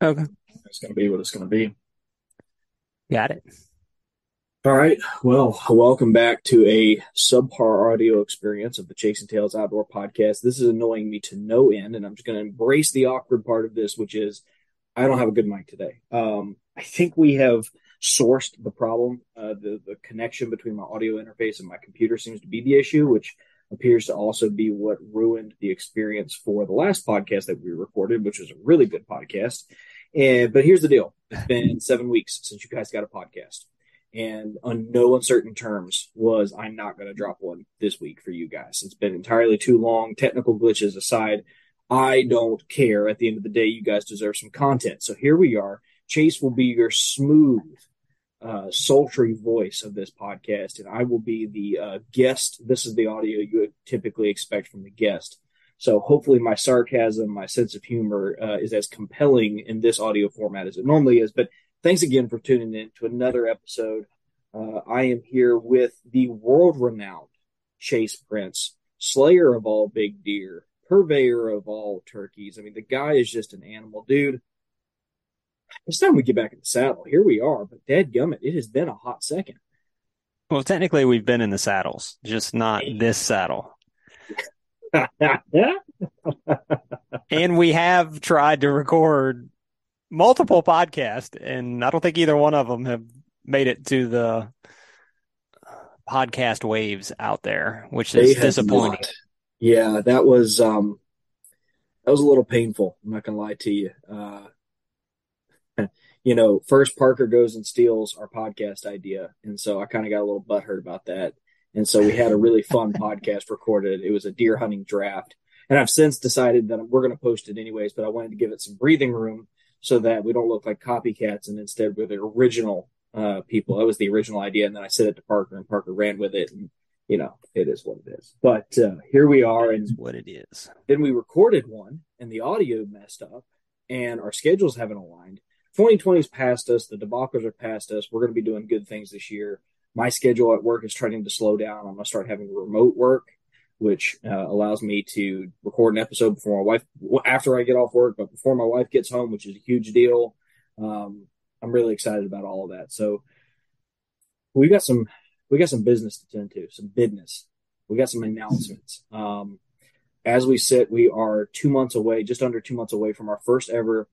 Okay. It's going to be what it's going to be. Got it. All right. Well, welcome back to a subpar audio experience of the Chasing Tails Outdoor Podcast. This is annoying me to no end, and I'm just going to embrace the awkward part of this, which is I don't have a good mic today. I think we have sourced the problem. The connection between my audio interface and my computer seems to be the issue, which appears to also be what ruined the experience for the last podcast that we recorded, which was a really good podcast. But here's the deal. It's been 7 weeks since you guys got a podcast. And on no uncertain terms was I'm not going to drop one this week for you guys. It's been entirely too long. Technical glitches aside, I don't care. At the end of the day, you guys deserve some content. So here we are. Chase will be your smooth, sultry voice of this podcast, and I will be the guest. This is the audio you would typically expect from the guest. So hopefully my sarcasm, my sense of humor is as compelling in this audio format as it normally is. But thanks again for tuning in to another episode. I am here with the world-renowned Chase Prince, slayer of all big deer, purveyor of all turkeys. I mean, the guy is just an animal, dude. It's time we get back in the saddle. Here we are, but dadgummit, it has been a hot second. Well, technically, we've been in the saddles, just not this saddle. And we have tried to record multiple podcasts, and I don't think either one of them have made it to the podcast waves out there, which is disappointing. Not. Yeah, that was a little painful. I'm not gonna lie to you. First Parker goes and steals our podcast idea, and so I kind of got a little butthurt about that. And so we had a really fun podcast recorded. It was a deer hunting draft, and I've since decided that we're going to post it anyways. But I wanted to give it some breathing room so that we don't look like copycats, and instead we're the original people. That was the original idea, and then I said it to Parker, and Parker ran with it, and it is what it is. But here we are, and what it is. Then we recorded one, and the audio messed up, and our schedules haven't aligned. 2020's past us. The debacles are past us. We're going to be doing good things this year. My schedule at work is starting to slow down. I'm going to start having remote work, which allows me to record an episode before my wife, after I get off work, but before my wife gets home, which is a huge deal. I'm really excited about all of that. So we got some business to tend to, some business. We got some announcements. As we sit, we are 2 months away, just under 2 months away from our first ever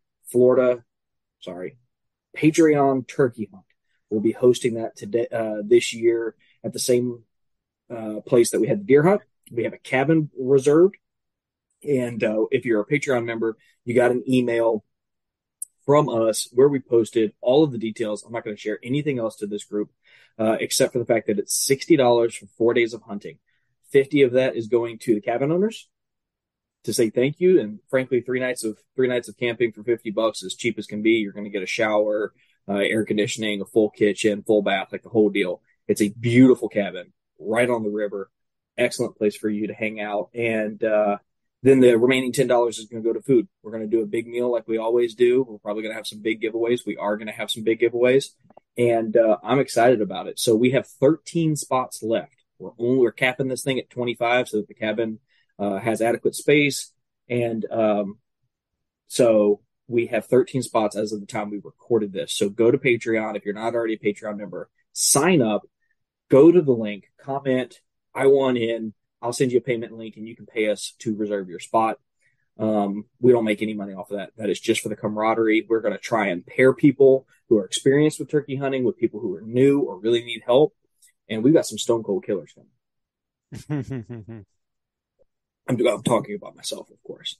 Patreon turkey hunt. We'll be hosting that today, this year at the same place that we had the deer hunt. We have a cabin reserved. And if you're a Patreon member, you got an email from us where we posted all of the details. I'm not going to share anything else to this group except for the fact that it's $60 for 4 days of hunting. 50 of that is going to the cabin owners to say thank you. And frankly, three nights of camping for $50 is cheap as can be. You're going to get a shower, air conditioning, a full kitchen, full bath, like the whole deal. It's a beautiful cabin right on the river. Excellent place for you to hang out. And then the remaining $10 is going to go to food. We're going to do a big meal like we always do. We're probably going to have some big giveaways. We are going to have some big giveaways. And I'm excited about it. So we have 13 spots left. We're capping this thing at 25 so that the cabin has adequate space. And so we have 13 spots as of the time we recorded this. So go to Patreon. If you're not already a Patreon member, sign up, go to the link, comment, I want in. I'll send you a payment link and you can pay us to reserve your spot. We don't make any money off of that. That is just for the camaraderie. We're going to try and pair people who are experienced with turkey hunting with people who are new or really need help. And we've got some stone cold killers coming. I'm talking about myself, of course.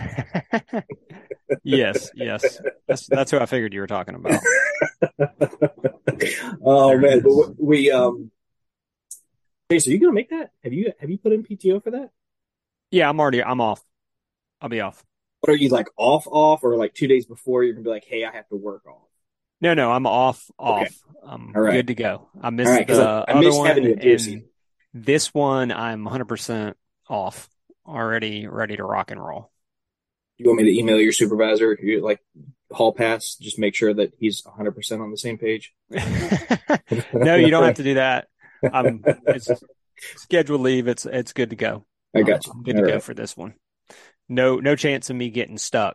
Yes. That's who I figured you were talking about. Oh man, but we hey, so you gonna make that? Have you put in PTO for that? Yeah, I'm off. I'll be off. What are you, like off, or like 2 days before you're gonna be like, hey, I have to work off? No, I'm off. Okay. I'm all right. Good to go. I missed the I missed other having one, you deer and season. this one I'm 100% off. Already ready to rock and roll. You want me to email your supervisor? You like hall pass? Just make sure that he's 100% on the same page. No, you don't have to do that. It's scheduled leave. It's good to go. I got you. I'm good to go for this one. No chance of me getting stuck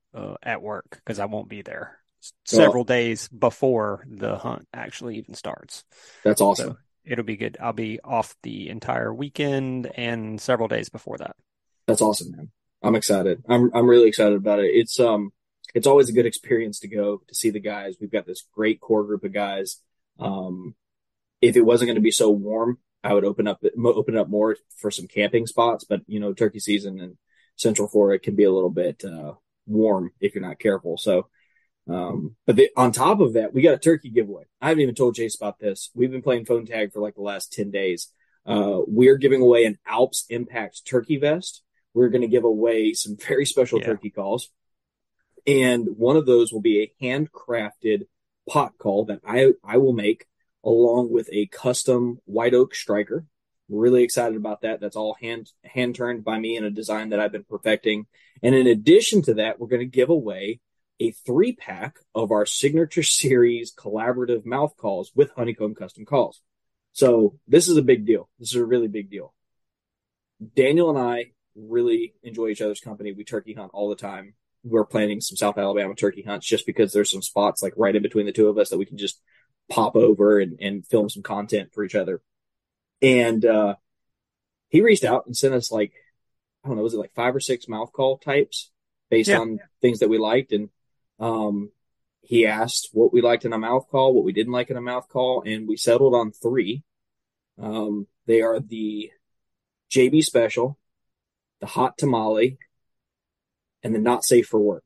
at work because I won't be there Well, several days before the hunt actually even starts. that's So awesome. it'll be good. I'll be off the entire weekend and several days before that. That's awesome, man. I'm excited. I'm really excited about it. It's always a good experience to go to see the guys. We've got this great core group of guys. Um, if it wasn't going to be so warm, I would open up more for some camping spots. But turkey season in Central Florida can be a little bit warm if you're not careful. So, on top of that, we got a turkey giveaway. I haven't even told Chase about this. We've been playing phone tag for like the last 10 days. We're giving away an Alps Impact turkey vest. We're going to give away some very special Yeah. turkey calls. And one of those will be a handcrafted pot call that I will make along with a custom white oak striker. We're really excited about that. That's all hand turned by me in a design that I've been perfecting. And in addition to that, we're going to give away a 3-pack of our signature series collaborative mouth calls with Honeycomb custom calls. So this is a big deal. This is a really big deal. Daniel and I really enjoy each other's company. We turkey hunt all the time. We're planning some South Alabama turkey hunts just because there's some spots like right in between the two of us that we can just pop over and film some content for each other. And he reached out and sent us like, I don't know, was it like 5 or 6 mouth call types based Yeah. on things that we liked? And he asked what we liked in a mouth call, what we didn't like in a mouth call, and we settled on 3. They are the JB Special, the Hot Tamale, and the Not Safe for Work.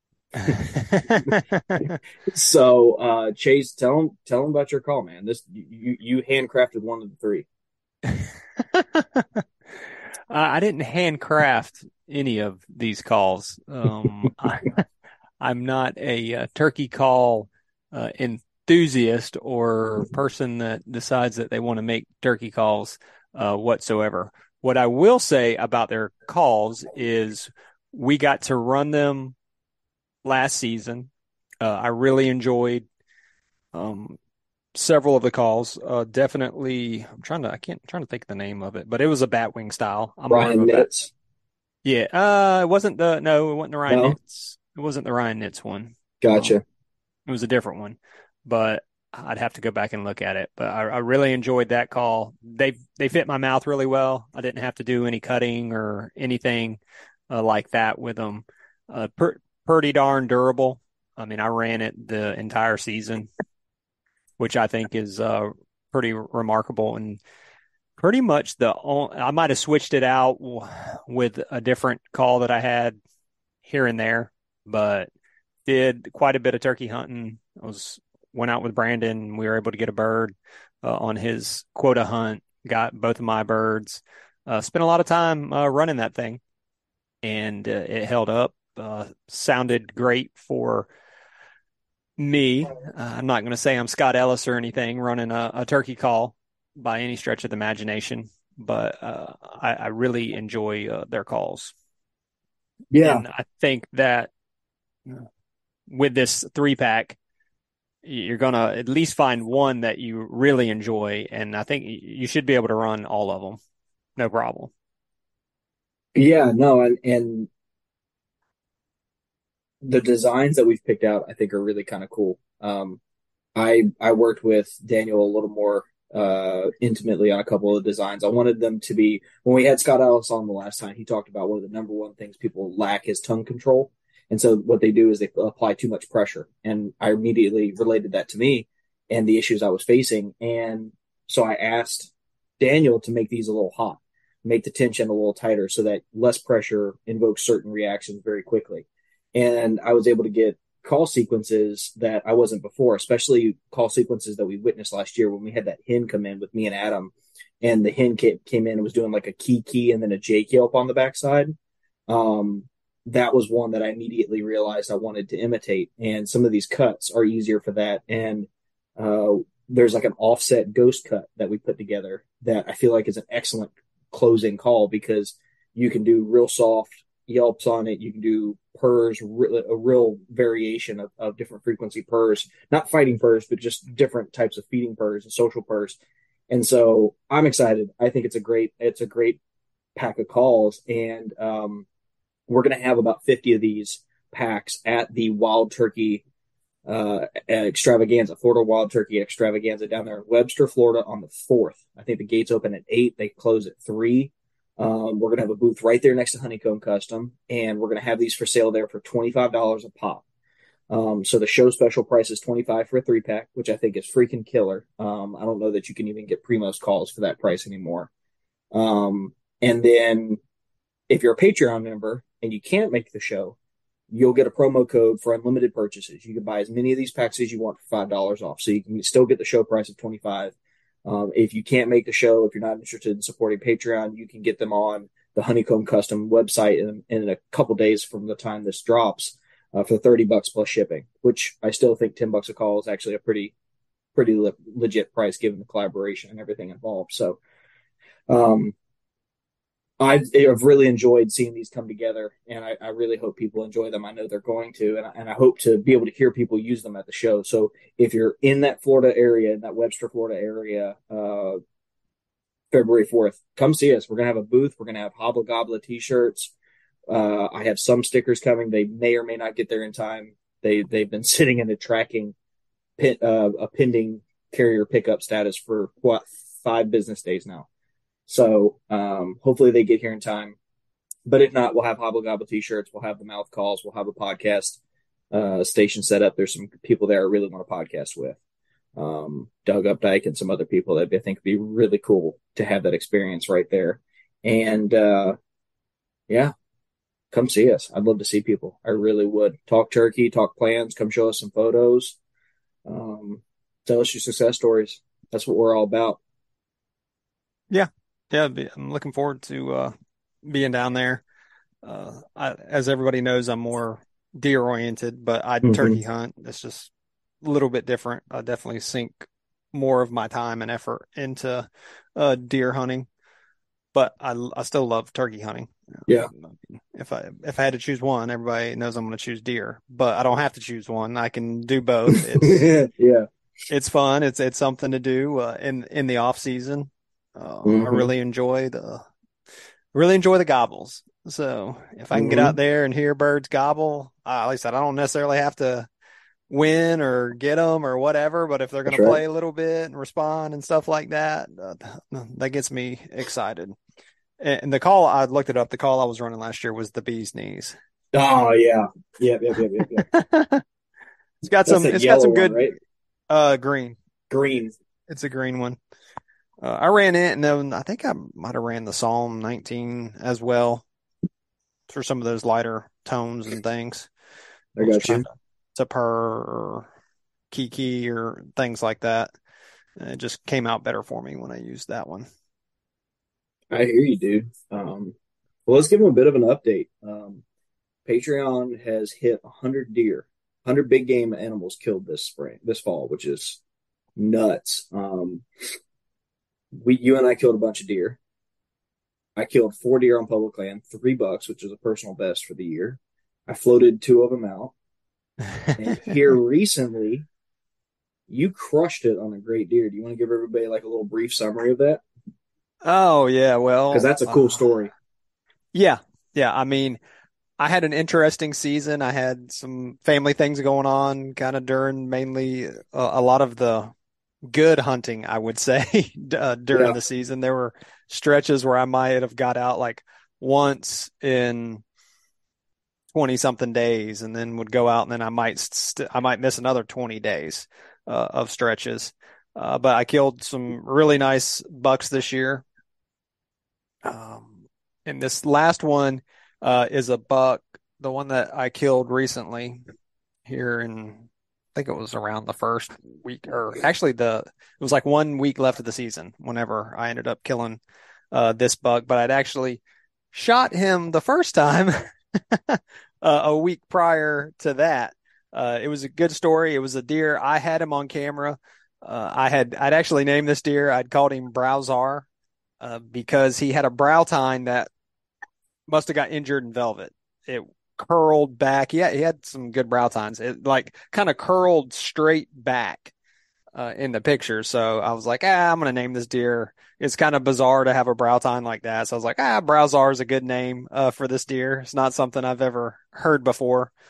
So, Chase, tell him about your call, man. This you handcrafted one of the 3. I didn't handcraft any of these calls. I'm not a turkey call enthusiast or person that decides that they want to make turkey calls whatsoever. What I will say about their calls is we got to run them last season. I really enjoyed um, several of the calls. Definitely, trying to think of the name of it, but it was a batwing style. I'm more of Ryan a bat. Nitz. Yeah, no, it wasn't the Ryan No, Nitz. It wasn't the Ryan Nitz one. gotcha. It was a different one, but I'd have to go back and look at it. But I really enjoyed that call. They fit my mouth really well. I didn't have to do any cutting or anything like that with them. Pretty darn durable. I mean, I ran it the entire season, which I think is pretty remarkable and pretty much I might have switched it out with a different call that I had here and there, but did quite a bit of turkey hunting. Went out with Brandon. We were able to get a bird on his quota hunt. Got both of my birds. Spent a lot of time running that thing, and it held up. Sounded great for me. I'm not going to say I'm Scott Ellis or anything running a turkey call by any stretch of the imagination, but I really enjoy their calls. Yeah, And I think that with this 3-pack, you're going to at least find one that you really enjoy. And I think you should be able to run all of them. No problem. yeah, no, and the designs that we've picked out, I think, are really kind of cool. I worked with Daniel a little more intimately on a couple of designs. I wanted them to be when we had Scott Ellis on the last time. He talked about one of the number one things people lack is tongue control, and so what they do is they apply too much pressure. And I immediately related that to me and the issues I was facing, and so I asked Daniel to make these a little hot, make the tension a little tighter, so that less pressure invokes certain reactions very quickly. And I was able to get call sequences that I wasn't before, especially call sequences that we witnessed last year when we had that hen come in with me and Adam, and the hen came in and was doing like a key and then a J yelp on the backside. Um, that was one that I immediately realized I wanted to imitate, and some of these cuts are easier for that. And uh, there's like an offset ghost cut that we put together that I feel like is an excellent closing call because you can do real soft yelps on it. You can do purrs, a real variation of different frequency purrs, not fighting purrs, but just different types of feeding purrs and social purrs. And so I'm excited. I think it's a great pack of calls. And we're going to have about 50 of these packs at the Wild Turkey extravaganza, Florida Wild Turkey extravaganza down there in Webster, Florida on the 4th. I think the gates open at 8. They close at 3. We're going to have a booth right there next to Honeycomb Custom, and we're going to have these for sale there for $25 a pop. So the show special price is 25 for a 3-pack, which I think is freaking killer. I don't know that you can even get Primos calls for that price anymore. And then if you're a Patreon member and you can't make the show, you'll get a promo code for unlimited purchases. You can buy as many of these packs as you want for $5 off. So you can still get the show price of 25. If you can't make the show, if you're not interested in supporting Patreon, you can get them on the Honeycomb Custom website in a couple days from the time this drops for $30 plus shipping, which I still think $10 a call is actually a pretty legit price given the collaboration and everything involved. So I've really enjoyed seeing these come together, and I really hope people enjoy them. I know they're going to, and I hope to be able to hear people use them at the show. So if you're in that Florida area, in that Webster, Florida area, February 4th, come see us. We're going to have a booth. We're going to have Hobble Gobbler t-shirts. I have some stickers coming. They may or may not get there in time. They've been sitting in a tracking a pending carrier pickup status for 5 business days now. So hopefully they get here in time. But if not, we'll have Hobble Gobble t-shirts. We'll have the mouth calls. We'll have a podcast station set up. There's some people there I really want to podcast with. Doug Updike and some other people that I think would be really cool to have that experience right there. And yeah, come see us. I'd love to see people. I really would. Talk turkey, talk plans, come show us some photos. Tell us your success stories. That's what we're all about. Yeah. Yeah. I'm looking forward to being down there. As everybody knows, I'm more deer oriented, but I turkey hunt. It's just a little bit different. I definitely sink more of my time and effort into deer hunting, but I still love turkey hunting. Yeah. If I had to choose one, everybody knows I'm going to choose deer, but I don't have to choose one. I can do both. It's, yeah, it's fun. It's something to do in the off season. I really enjoy the gobbles. So if I can get out there and hear birds gobble, like I said, I don't necessarily have to win or get them or whatever, but if they're going to play a little bit and respond and stuff like that, that gets me excited. And the call, I looked it up. The call I was running last year was the bee's knees. Oh yeah. Yeah. It's got some good, right? Green. It's a green one. I ran it, and then I think I might have ran the Psalm 19 as well for some of those lighter tones and things. I got you. To purr or kiki or things like that. And it just came out better for me when I used that one. I hear you, dude. Well, let's give them a bit of an update. Patreon has hit 100 deer, 100 big game animals killed this fall, which is nuts. You and I killed a bunch of deer. I killed 4 deer on public land, $3, which is a personal best for the year. I floated 2 of them out. And here recently, you crushed it on a great deer. Do you want to give everybody like a little brief summary of that? Oh, yeah. Well, because that's a cool story. Yeah. Yeah. I mean, I had an interesting season. I had some family things going on kind of during mainly a lot of the good hunting, I would say, during the season. There were stretches where I might have got out like once in 20 something days and then would go out, and then I might miss another 20 days of stretches. But I killed some really nice bucks this year. And this last one is a buck, the one that I killed recently here in, I think it was around the first week, or actually it was like 1 week left of the season whenever I ended up killing this buck. But I'd actually shot him the first time a week prior to that. It was a good story. It was a deer. I had him on camera. I'd actually named this deer. I'd called him Browsar because he had a brow tine that must have got injured in velvet. It curled back. He had some good brow tines. It like kind of curled straight back in the picture. So I was like, I'm going to name this deer. It's kind of bizarre to have a brow tine like that. So I was like, Browsar is a good name for this deer. It's not something I've ever heard before.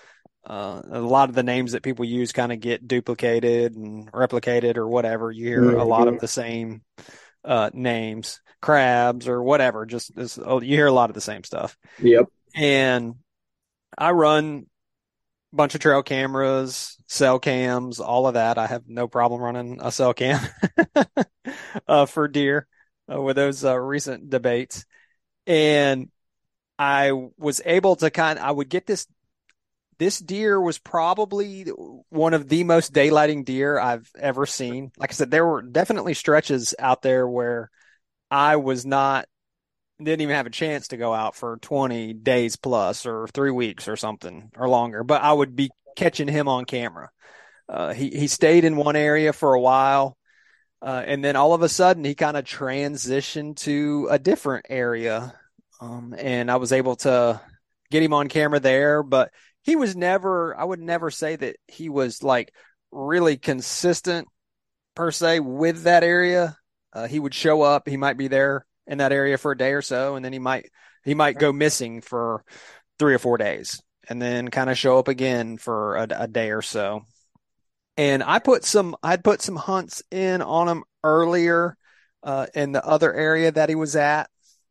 A lot of the names that people use kind of get duplicated and replicated or whatever. You hear a lot of Mhm. the same names, crabs or whatever. Just this, oh, you hear a lot of the same stuff. Yep. And I run a bunch of trail cameras, cell cams, all of that. I have no problem running a cell cam for deer with those recent debates. And I was able to I would get this deer was probably one of the most daylighting deer I've ever seen. Like I said, there were definitely stretches out there where I was not, didn't even have a chance to go out for 20 days plus or 3 weeks or something or longer, but I would be catching him on camera. He stayed in one area for a while. And then all of a sudden he kind of transitioned to a different area. And I was able to get him on camera there, but he was never, I would never say that he was like really consistent per se with that area. He would show up, he might be there in that area for a day or so, and then he might go missing for 3 or 4 days and then kind of show up again for a day or so. And I'd put some hunts in on him earlier, in the other area that he was at.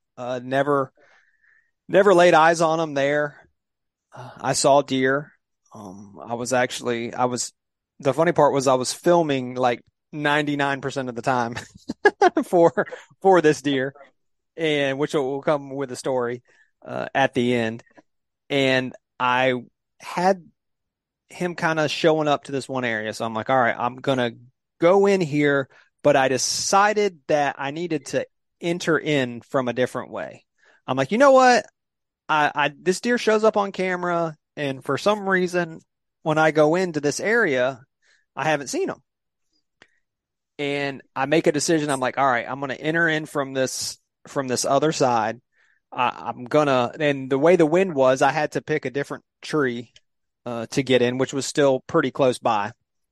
Never laid eyes on him there. I saw deer. The funny part was I was filming like 99% of the time for, for this deer, and which will come with a story, at the end. And I had him kind of showing up to this one area. So I'm like, all right, I'm going to go in here, but I decided that I needed to enter in from a different way. I'm like, you know what? This deer shows up on camera, and for some reason, when I go into this area, I haven't seen him. And I make a decision. I'm like, all right, I'm going to enter in from this other side. And the way the wind was, I had to pick a different tree to get in, which was still pretty close by.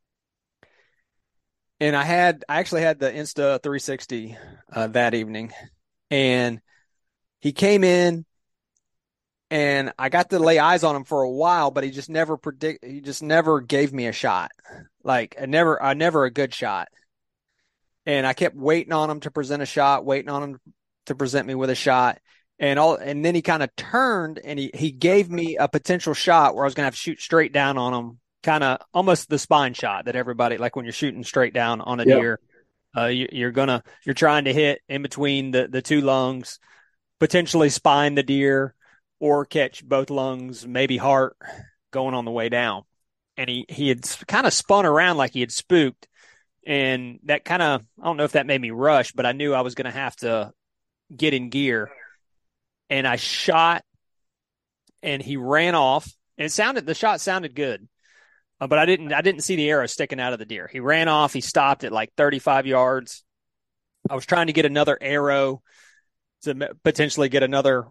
And I actually had the Insta360 that evening, and he came in, and I got to lay eyes on him for a while, but he just never gave me a shot. Like I never a good shot. And I kept waiting on him to present a shot, waiting on him to present me with a shot. And then he kind of turned, and he gave me a potential shot where I was going to have to shoot straight down on him, kind of almost the spine shot that everybody, like when you're shooting straight down on a Yep. deer, you're trying to hit in between the two lungs, potentially spine the deer or catch both lungs, maybe heart going on the way down. And he had kind of spun around like he had spooked. And that kind of, I don't know if that made me rush, but I knew I was going to have to get in gear. And I shot, and he ran off. And the shot sounded good, but I didn't see the arrow sticking out of the deer. He ran off. He stopped at like 35 yards. I was trying to get another arrow to potentially get another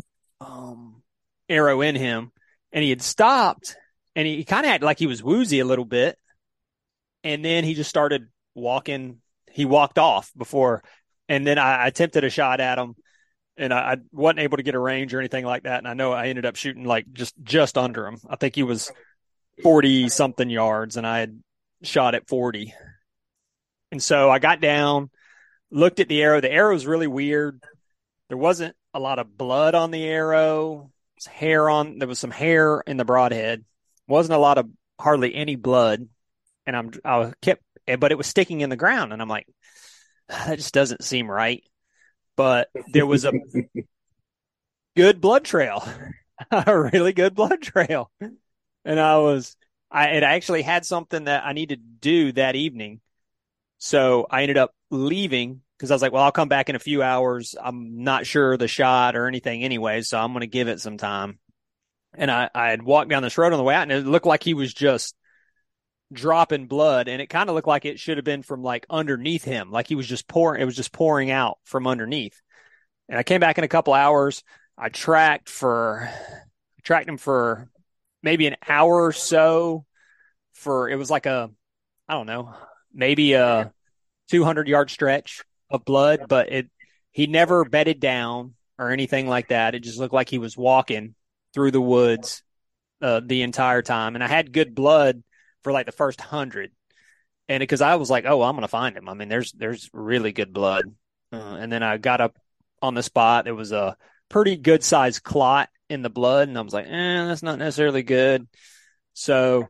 arrow in him, and he had stopped, and he kind of had like he was woozy a little bit, and then he just started walking. He walked off before, and then I attempted a shot at him, and I wasn't able to get a range or anything like that. And I know I ended up shooting like just under him. I think he was 40 something yards, and I had shot at 40. And so I got down, looked at the arrow. The arrow was really weird. There wasn't a lot of blood on the arrow. There was some hair in the broadhead. Wasn't a lot of hardly any blood. And but it was sticking in the ground. And I'm like, that just doesn't seem right. But there was a good blood trail, a really good blood trail. And it actually had something that I needed to do that evening. So I ended up leaving because I was like, well, I'll come back in a few hours. I'm not sure the shot or anything anyway, so I'm going to give it some time. And I had walked down this road on the way out, and it looked like he was just dropping blood, and it kind of looked like it should have been from like underneath him, like he was just pouring. It was just pouring out from underneath. And I came back in a couple hours. I tracked him for maybe an hour or so. It was like I don't know, maybe a 200-yard stretch of blood, but he never bedded down or anything like that. It just looked like he was walking through the woods, the entire time. And I had good blood for like the first 100. And because I was like, oh, I'm going to find him. I mean, there's really good blood. And then I got up on the spot. There was a pretty good sized clot in the blood. And I was like, that's not necessarily good. So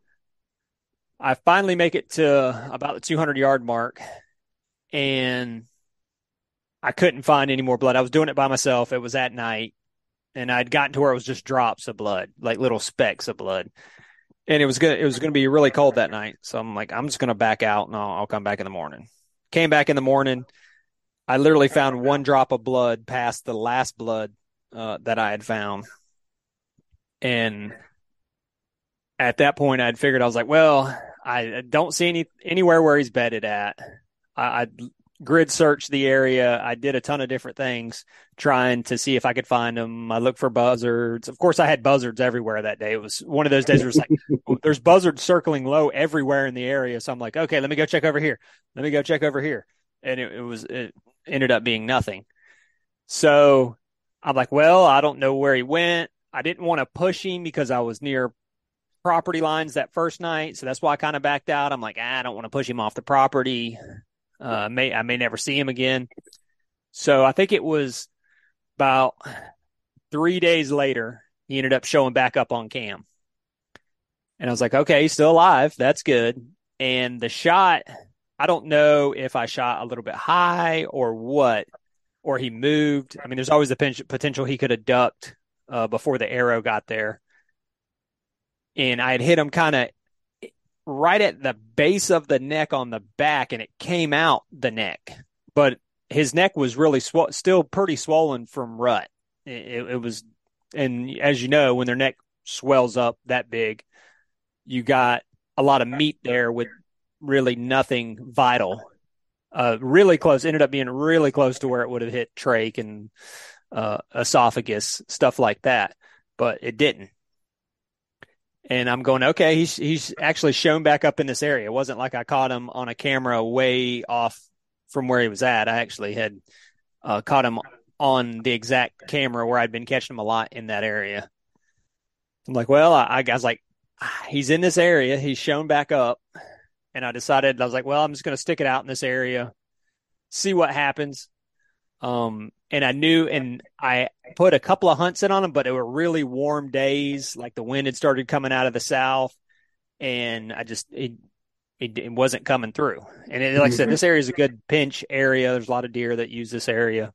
I finally make it to about the 200-yard mark, and I couldn't find any more blood. I was doing it by myself. It was at night, and I'd gotten to where it was just drops of blood, like little specks of blood. And it was gonna be really cold that night. So I'm like, I'm just gonna back out, and I'll come back in the morning. Came back in the morning. I literally found one drop of blood past the last blood that I had found. And at that point, I'd figured, I was like, well, I don't see anywhere where he's bedded at. I grid searched the area. I did a ton of different things trying to see if I could find him. I looked for buzzards. Of course, I had buzzards everywhere that day. It was one of those days where it's like, there's buzzards circling low everywhere in the area. So I'm like, okay, let me go check over here. Let me go check over here. And it ended up being nothing. So I'm like, well, I don't know where he went. I didn't want to push him because I was near property lines that first night. So that's why I kind of backed out. I'm like, I don't want to push him off the property. I may never see him again. So I think it was about 3 days later, he ended up showing back up on cam. And I was like, okay, he's still alive. That's good. And the shot, I don't know if I shot a little bit high or what, or he moved. I mean, there's always the potential he could have ducked before the arrow got there. And I had hit him kind of right at the base of the neck on the back, and it came out the neck. But his neck was really still pretty swollen from rut. It was, and as you know, when their neck swells up that big, you got a lot of meat there with really nothing vital. Really close, ended up being really close to where it would have hit trach and esophagus, stuff like that, but it didn't. And I'm going, okay, he's actually shown back up in this area. It wasn't like I caught him on a camera way off from where he was at. I actually had caught him on the exact camera where I'd been catching him a lot in that area. I'm like, well, I was like, he's in this area. He's shown back up. And I decided, I was like, well, I'm just going to stick it out in this area, see what happens. And I knew, and I put a couple of hunts in on them, but it were really warm days. Like the wind had started coming out of the south, and it wasn't coming through. And like I said, this area is a good pinch area. There's a lot of deer that use this area.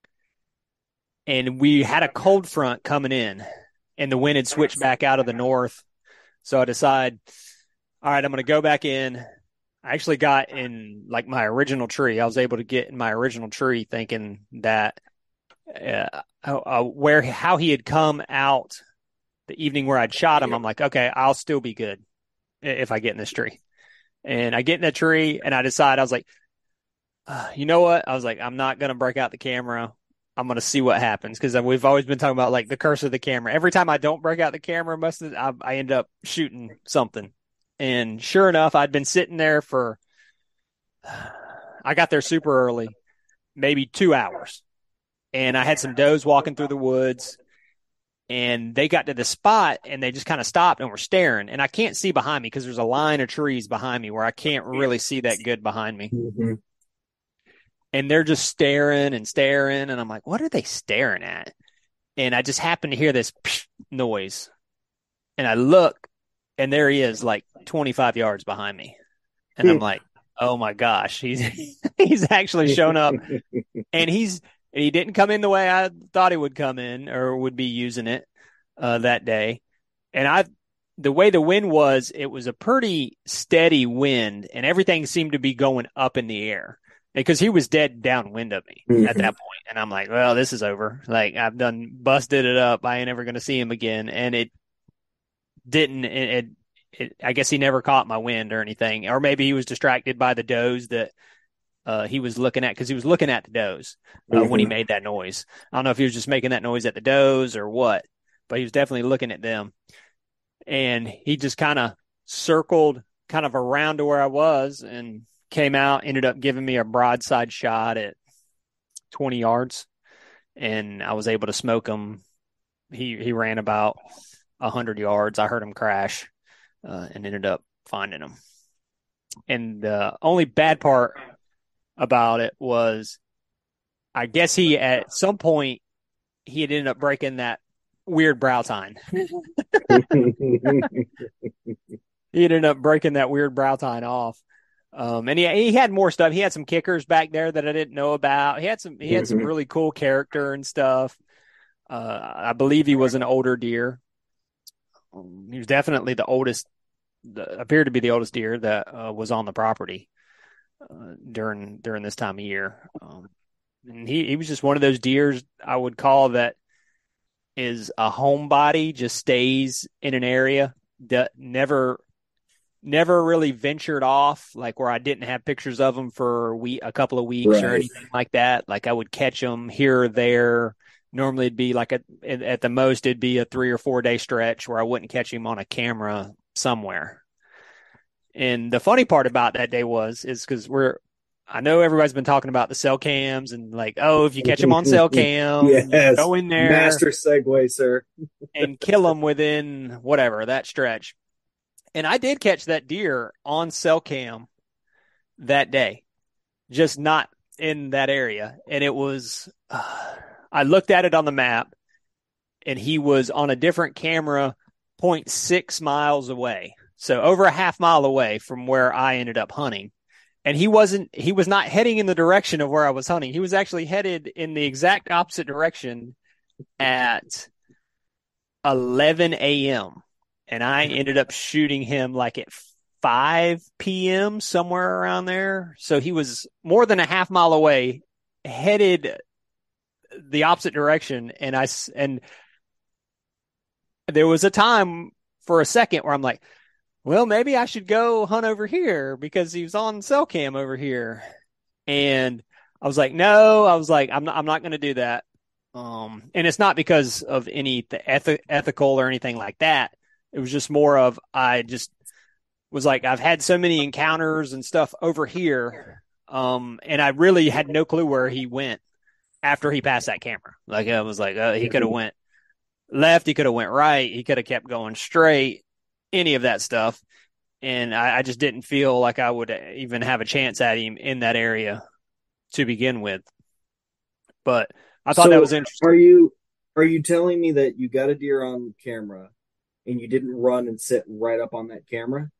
And we had a cold front coming in, and the wind had switched back out of the north. So I decided, all right, I'm going to go back in. I actually got in like my original tree. I was able to get in my original tree thinking that how he had come out the evening where I'd shot him. I'm like, okay, I'll still be good if I get in this tree. And I get in the tree and I decide, I was like, you know what? I was like, I'm not going to break out the camera. I'm going to see what happens. Cause we've always been talking about like the curse of the camera. Every time I don't break out the camera, I end up shooting something. And sure enough, I'd been sitting there I got there super early, maybe 2 hours. And I had some does walking through the woods, and they got to the spot and they just kind of stopped and were staring. And I can't see behind me because there's a line of trees behind me where I can't really see that good behind me. Mm-hmm. And they're just staring and staring. And I'm like, what are they staring at? And I just happened to hear this noise. And I look, and there he is, like 25 yards behind me. And I'm like, oh my gosh, he's actually shown up. And he didn't come in the way I thought he would come in or would be using it that day. And the way the wind was, it was a pretty steady wind, and everything seemed to be going up in the air because he was dead downwind of me at that point. And I'm like, well, this is over. Like, I've done busted it up. I ain't ever going to see him again. And it didn't. I guess he never caught my wind or anything, or maybe he was distracted by the does that he was looking at, because he was looking at the does when he made that noise. I don't know if he was just making that noise at the does or what, but he was definitely looking at them. And he just kind of circled kind of around to where I was and came out, ended up giving me a broadside shot at 20 yards, and I was able to smoke him. He ran about 100 yards. I heard him crash and ended up finding him. And the only bad part about it was, I guess he at some point he had ended up breaking that weird brow tine. He ended up breaking that weird brow tine off. And he had more stuff. He had some kickers back there that I didn't know about. He had some really cool character and stuff. I believe he was an older deer. He was definitely the oldest, appeared to be the oldest deer that was on the property during this time of year. And he was just one of those deers I would call that is a homebody, just stays in an area that never really ventured off, like where I didn't have pictures of him for a couple of weeks or anything like that. Like I would catch him here or there. Normally it'd be like at the most, it'd be a 3 or 4 day stretch where I wouldn't catch him on a camera somewhere. And the funny part about that day is because I know everybody's been talking about the cell cams and like, oh, if you catch them on cell cam, yes, go in there, master segue, sir, and kill them within whatever that stretch. And I did catch that deer on cell cam that day, just not in that area. And it was, I looked at it on the map, and he was on a different camera 0.6 miles away. So over a half mile away from where I ended up hunting. And he was not heading in the direction of where I was hunting. He was actually headed in the exact opposite direction at 11 a.m. And I ended up shooting him like at 5 p.m., somewhere around there. So he was more than a half mile away, headed the opposite direction. And there was a time for a second where I'm like, well, maybe I should go hunt over here because he was on cell cam over here. And I was like, no, I'm not going to do that. And it's not because of any ethical or anything like that. It was just more of, I just was like, I've had so many encounters and stuff over here. And I really had no clue where he went after he passed that camera. Like I was like, he could have went left. He could have went right. He could have kept going straight, any of that stuff. And I just didn't feel like I would even have a chance at him in that area to begin with. But I thought that was interesting. Are you telling me that you got a deer on camera and you didn't run and sit right up on that camera?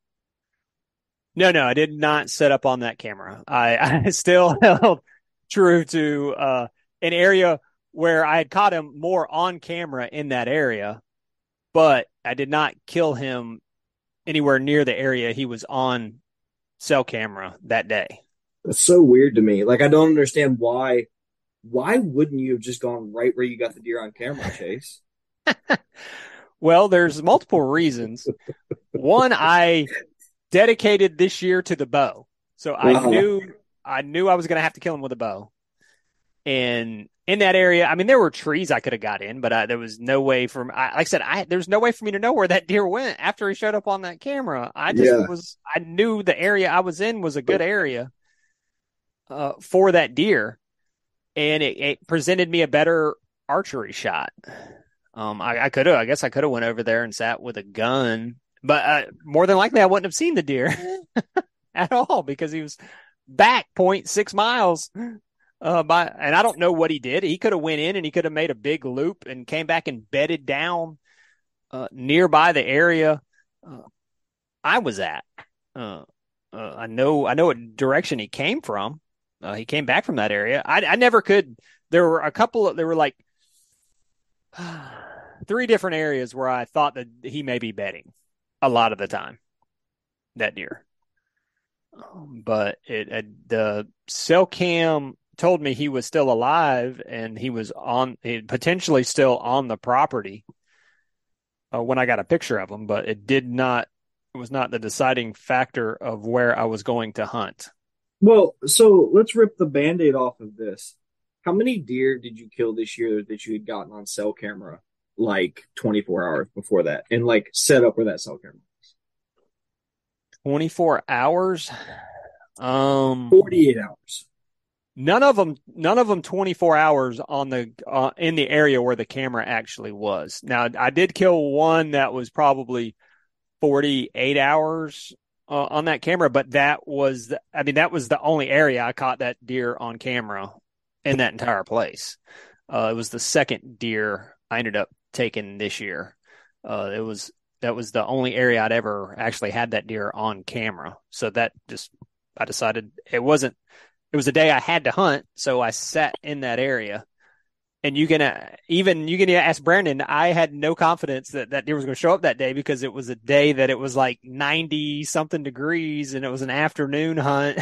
No, I did not set up on that camera. I still held true to an area where I had caught him more on camera in that area, but I did not kill him anywhere near the area he was on cell camera that day. That's so weird to me. Like, I don't understand why wouldn't you have just gone right where you got the deer on camera, Chase? Well, there's multiple reasons. One, I dedicated this year to the bow. So I knew I was going to have to kill him with a bow. And in that area, I mean, there were trees I could have got in, but there was no way like I said, there's no way for me to know where that deer went after he showed up on that camera. I knew the area I was in was a good area for that deer. And it presented me a better archery shot. I guess I could have went over there and sat with a gun, but more than likely I wouldn't have seen the deer at all because he was back 0.6 miles. And I don't know what he did. He could have went in and he could have made a big loop and came back and bedded down nearby the area I was at. I know what direction he came from. He came back from that area. I never could. There were like 3 different areas where I thought that he may be bedding a lot of the time, that deer. But the cell cam told me he was still alive and he was potentially still on the property when I got a picture of him, but it was not the deciding factor of where I was going to hunt. Well, so let's rip the Band-Aid off of this. How many deer did you kill this year that you had gotten on cell camera like 24 hours before that and like set up where that cell camera was? 24 hours? 48 hours. None of them 24 hours on the in the area where the camera actually was. Now, I did kill one that was probably 48 hours on that camera, but that was the only area I caught that deer on camera in that entire place. It was the second deer I ended up taking this year. It was that was the only area I'd ever actually had that deer on camera. So that just I decided it was a day I had to hunt, so I sat in that area. And you can ask Brandon. I had no confidence that that deer was going to show up that day because it was a day that it was like 90 something degrees and it was an afternoon hunt.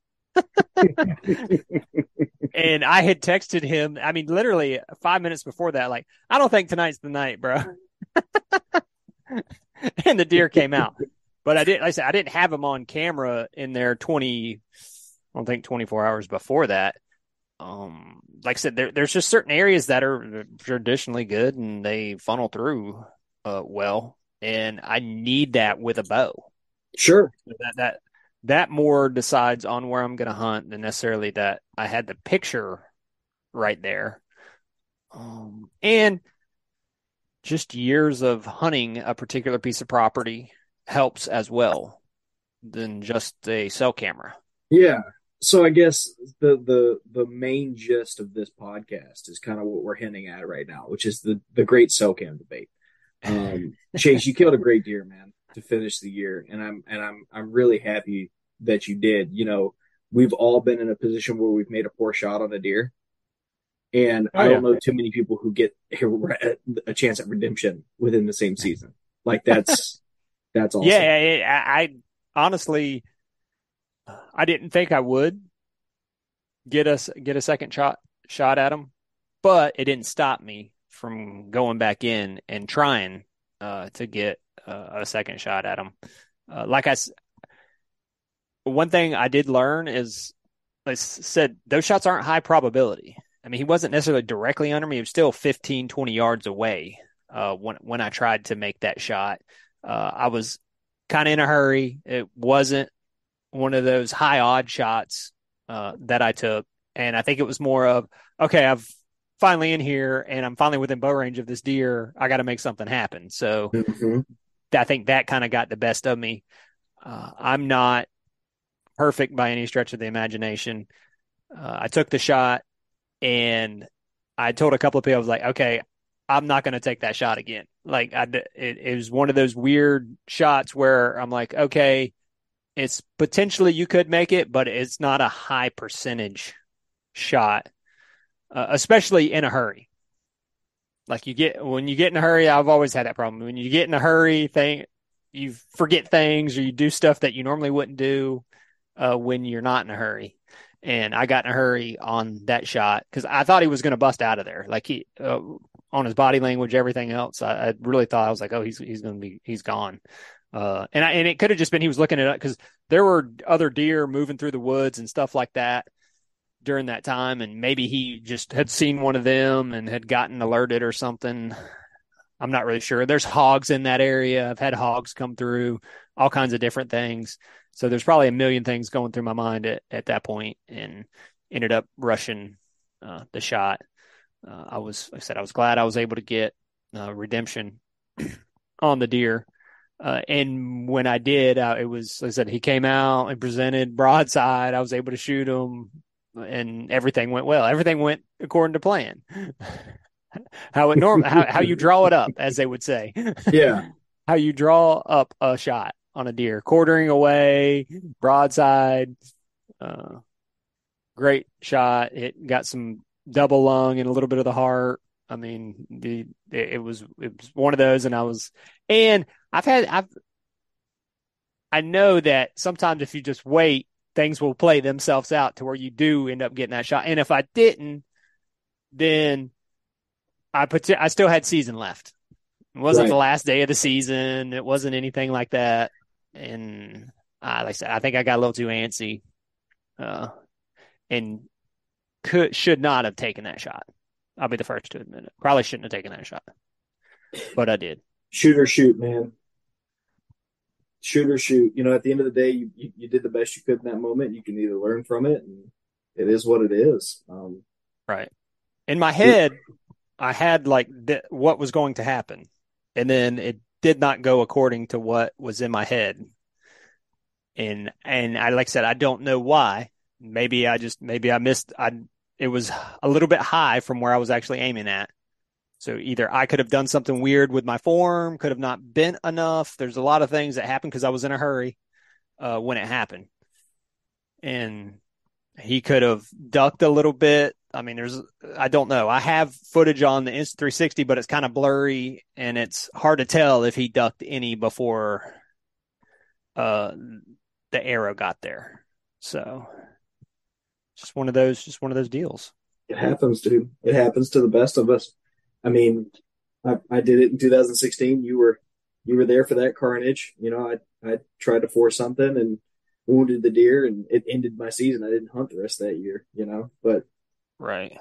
And I had texted him. I mean, literally 5 minutes before that, like, I don't think tonight's the night, bro. And the deer came out, but like I said, I didn't have him on camera in there 20, I don't think 24 hours before that. Like I said, there's just certain areas that are traditionally good and they funnel through well, and I need that with a bow. Sure. That more decides on where I'm going to hunt than necessarily that I had the picture right there. And just years of hunting a particular piece of property helps as well than just a cell camera. Yeah. So I guess the main gist of this podcast is kind of what we're hinting at right now, which is the great SoCam debate. Chase, you killed a great deer, man, to finish the year, and I'm really happy that you did. You know, we've all been in a position where we've made a poor shot on a deer, and Oh I don't yeah. know too many people who get a chance at redemption within the same season. Like that's awesome. Yeah, I honestly I didn't think I would get a second shot at him, but it didn't stop me from going back in and trying to get a second shot at him. Like one thing I did learn is, like I said, those shots aren't high probability. I mean, he wasn't necessarily directly under me. He was still 15, 20 yards away when I tried to make that shot. I was kind of in a hurry. It wasn't one of those high odd shots that I took. And I think it was more of, okay, I've finally in here and I'm finally within bow range of this deer. I got to make something happen. So Mm-hmm. I think that kind of got the best of me. I'm not perfect by any stretch of the imagination. I took the shot and I told a couple of people, I was like, okay, I'm not going to take that shot again. Like it was one of those weird shots where I'm like, okay, it's potentially you could make it, but it's not a high percentage shot, especially in a hurry. Like when you get in a hurry, I've always had that problem. When you get in a hurry, you forget things or you do stuff that you normally wouldn't do when you're not in a hurry. And I got in a hurry on that shot because I thought he was going to bust out of there. Like on his body language, everything else, I really thought I was like, oh, he's gone. And it could have just been he was looking it up because there were other deer moving through the woods and stuff like that during that time, and maybe he just had seen one of them and had gotten alerted or something. I'm not really sure. There's hogs in that area. I've had hogs come through, all kinds of different things. So there's probably a million things going through my mind at that point, and ended up rushing the shot. Like I said, I was glad I was able to get redemption on the deer. And when I did, it was, like I said, he came out and presented broadside. I was able to shoot him and everything went well. Everything went according to plan. How you draw it up, as they would say. Yeah. How you draw up a shot on a deer, quartering away, broadside, uh, great shot. It got some double lung and a little bit of the heart. I mean, it was one of those, and I know that sometimes if you just wait, things will play themselves out to where you do end up getting that shot. And if I didn't, then I still had season left. It wasn't Right. the last day of the season. It wasn't anything like that. And like I said, I think I got a little too antsy, and should not have taken that shot. I'll be the first to admit it. Probably shouldn't have taken that shot, but I did. Shoot or shoot, man. Shoot or shoot. You know, at the end of the day, you did the best you could in that moment. You can either learn from it and it is what it is. Right. In my head, I had like what was going to happen, and then it did not go according to what was in my head. And I, like I said, I don't know why. Maybe I missed. It was a little bit high from where I was actually aiming at. So either I could have done something weird with my form, could have not bent enough. There's a lot of things that happened because I was in a hurry when it happened, and he could have ducked a little bit. I mean, I don't know. I have footage on the Insta360, but it's kind of blurry and it's hard to tell if he ducked any before uh, the arrow got there. So just one of those deals. It happens, dude. It happens to the best of us. I mean, I did it in 2016. You were there for that carnage. You know, I tried to force something and wounded the deer, and it ended my season. I didn't hunt the rest of that year. You know, but Right.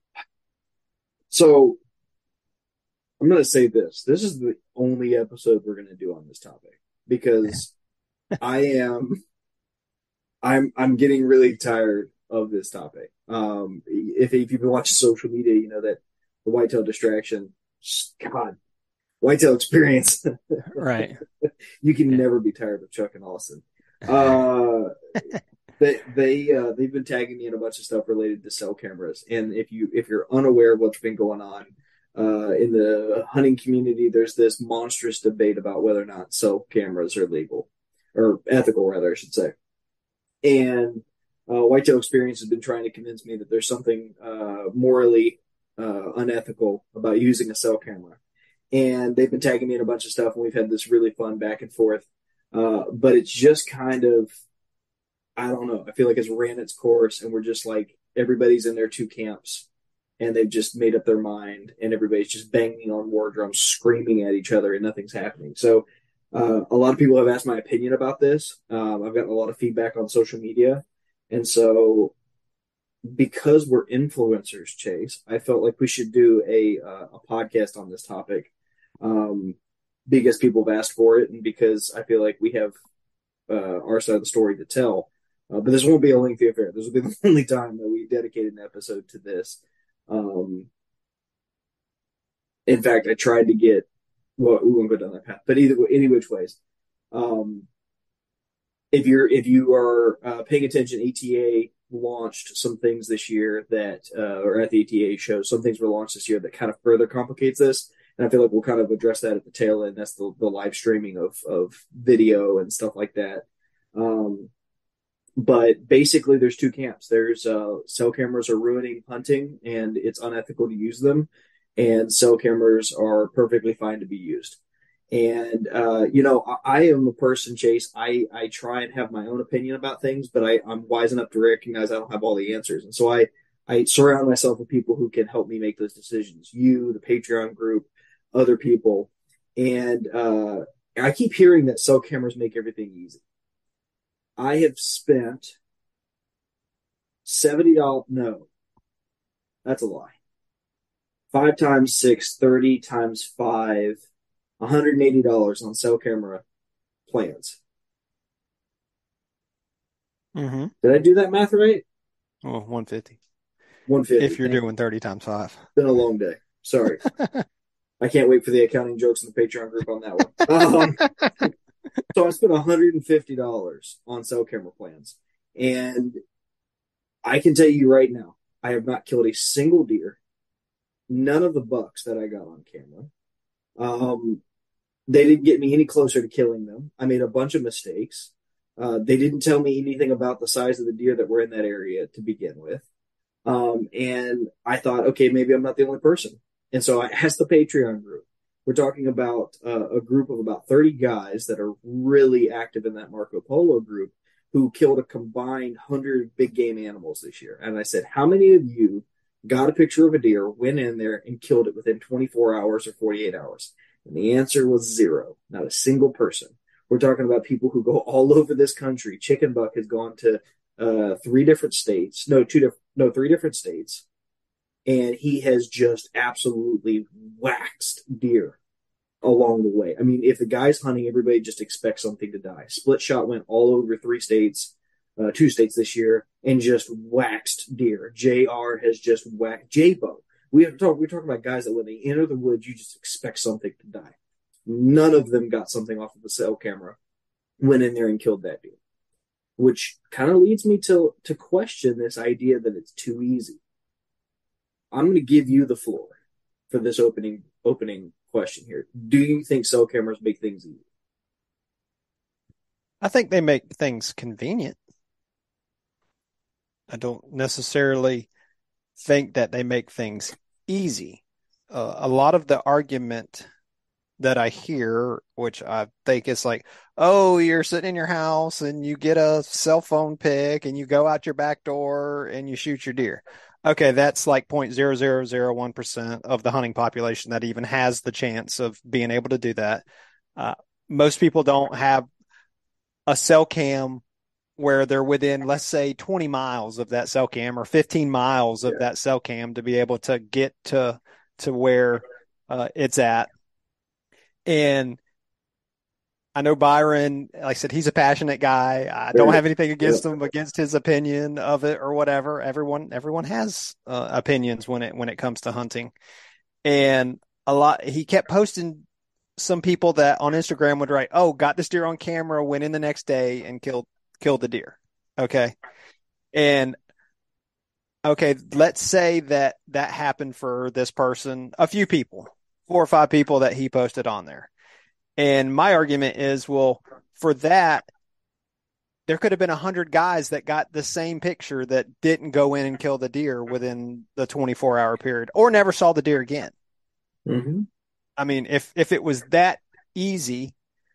so I'm going to say this. This is the only episode we're going to do on this topic because I am I'm getting really tired of this topic. If you've been watching social media, you know that the whitetail distraction, God, whitetail experience. Right. You can Yeah. never be tired of Chuck and Austin. Uh, they've been tagging me in a bunch of stuff related to cell cameras, and if you're unaware of what's been going on in the hunting community, there's this monstrous debate about whether or not cell cameras are legal or ethical, rather, I should say. And Whitetail Experience has been trying to convince me that there's something morally unethical about using a cell camera. And they've been tagging me in a bunch of stuff, and we've had this really fun back and forth. But it's just kind of, I don't know. I feel like it's ran its course, and we're just like, everybody's in their two camps, and they've just made up their mind, and everybody's just banging on war drums, screaming at each other, and nothing's happening. So a lot of people have asked my opinion about this. I've gotten a lot of feedback on social media. And so because we're influencers, Chase, I felt like we should do a podcast on this topic because people have asked for it and because I feel like we have our side of the story to tell. But this won't be a lengthy affair. This will be the only time that we dedicate an episode to this. Um, in fact, I tried to get, well, we won't go down that path, but any which ways. Um, if you are paying attention, ATA launched some things this year that, or at the ATA show, some things were launched this year that kind of further complicates this. And I feel like we'll kind of address that at the tail end. That's the live streaming of video and stuff like that. But basically, there's two camps. There's cell cameras are ruining hunting, and it's unethical to use them. And cell cameras are perfectly fine to be used. And you know, I am a person, Chase. I try and have my own opinion about things, but I'm wise enough to recognize I don't have all the answers. And so I surround myself with people who can help me make those decisions. You, the Patreon group, other people, and I keep hearing that cell cameras make everything easy. I have spent $70. No, that's a lie. 5 times 6, 30 times 5, $180 on cell camera plans. Mm-hmm. Did I do that math right? Well, 150. 150. If you're doing 30 times 5. It's been a long day. Sorry. I can't wait for the accounting jokes in the Patreon group on that one. So I spent $150 on cell camera plans. And I can tell you right now, I have not killed a single deer. None of the bucks that I got on camera. They didn't get me any closer to killing them. I made a bunch of mistakes. They didn't tell me anything about the size of the deer that were in that area to begin with. And I thought, okay, maybe I'm not the only person. And so I asked the Patreon group. We're talking about a group of about 30 guys that are really active in that Marco Polo group who killed a combined 100 big game animals this year. And I said, how many of you got a picture of a deer, went in there, and killed it within 24 hours or 48 hours? And the answer was zero. Not a single person. We're talking about people who go all over this country. Chicken Buck has gone to 3 different states. No, 3 different states. And he has just absolutely waxed deer along the way. I mean, if the guy's hunting, everybody just expects something to die. Split Shot went all over 3 states, 2 states this year. and just waxed deer. JR has just whacked J-Bo. We're talking about guys that when they enter the woods, you just expect something to die. None of them got something off of the cell camera, went in there and killed that deer, which kind of leads me to question this idea that it's too easy. I'm going to give you the floor for this opening question here. Do you think cell cameras make things easy? I think they make things convenient. I don't necessarily think that they make things easy. A lot of the argument that I hear, which I think is like, oh, you're sitting in your house and you get a cell phone pic and you go out your back door and you shoot your deer. Okay, that's like 0.0001% of the hunting population that even has the chance of being able to do that. Most people don't have a cell cam where they're within, let's say, 20 miles of that cell cam or 15 miles of that cell cam to be able to get to where it's at. And I know Byron, like I said, he's a passionate guy. I don't have anything against him, against his opinion of it or whatever. Everyone has opinions when it comes to hunting. And he kept posting some people that on Instagram would write, oh, got this deer on camera, went in the next day and killed the deer. Okay. And okay, let's say that happened for this person, a few people, 4 or 5 people that he posted on there. And my argument is, well, for that, there could have been 100 guys that got the same picture that didn't go in and kill the deer within the 24-hour period or never saw the deer again. Mm-hmm. I mean, if it was that easy,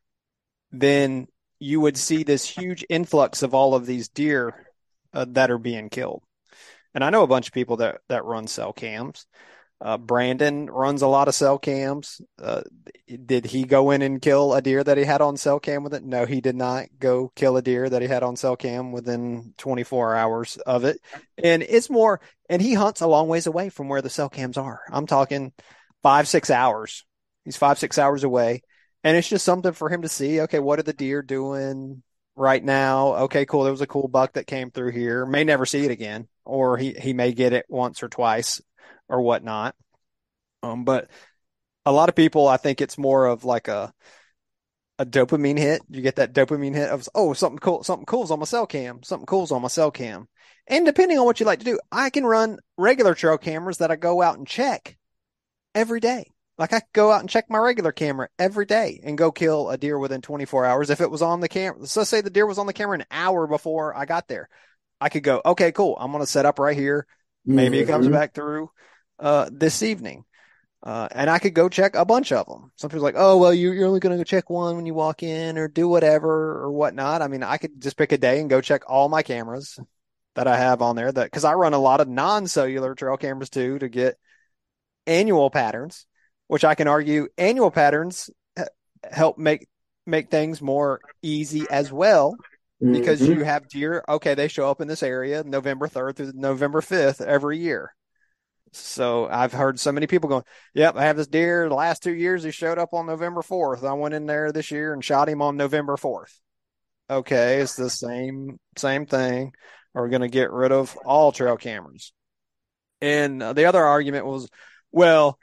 then you would see this huge influx of all of these deer that are being killed. And I know a bunch of people that run cell cams. Brandon runs a lot of cell cams. Did he go in and kill a deer that he had on cell cam with it? No, he did not go kill a deer that he had on cell cam within 24 hours of it. And he hunts a long ways away from where the cell cams are. I'm talking 5-6 hours. He's 5-6 hours away. And it's just something for him to see. Okay, what are the deer doing right now? Okay, cool. There was a cool buck that came through here. May never see it again, or he may get it once or twice or whatnot. But a lot of people, I think it's more of like a dopamine hit. You get that dopamine hit of, oh, something cool's on my cell cam. Something cool's on my cell cam. And depending on what you like to do, I can run regular trail cameras that I go out and check every day. Like I could go out and check my regular camera every day and go kill a deer within 24 hours. If it was on the camera, so say the deer was on the camera an hour before I got there, I could go, okay, cool. I'm going to set up right here. Maybe it comes back through this evening. And I could go check a bunch of them. Some people are like, oh, well, you're only going to go check one when you walk in or do whatever or whatnot. I mean, I could just pick a day and go check all my cameras that I have on there because I run a lot of non-cellular trail cameras too to get annual patterns, which I can argue annual patterns help make things more easy as well because you have deer. Okay, they show up in this area November 3rd through November 5th every year. So I've heard so many people going, yep, I have this deer. The last 2 years, he showed up on November 4th. I went in there this year and shot him on November 4th. Okay, it's the same thing. We're going to get rid of all trail cameras. And the other argument was, well,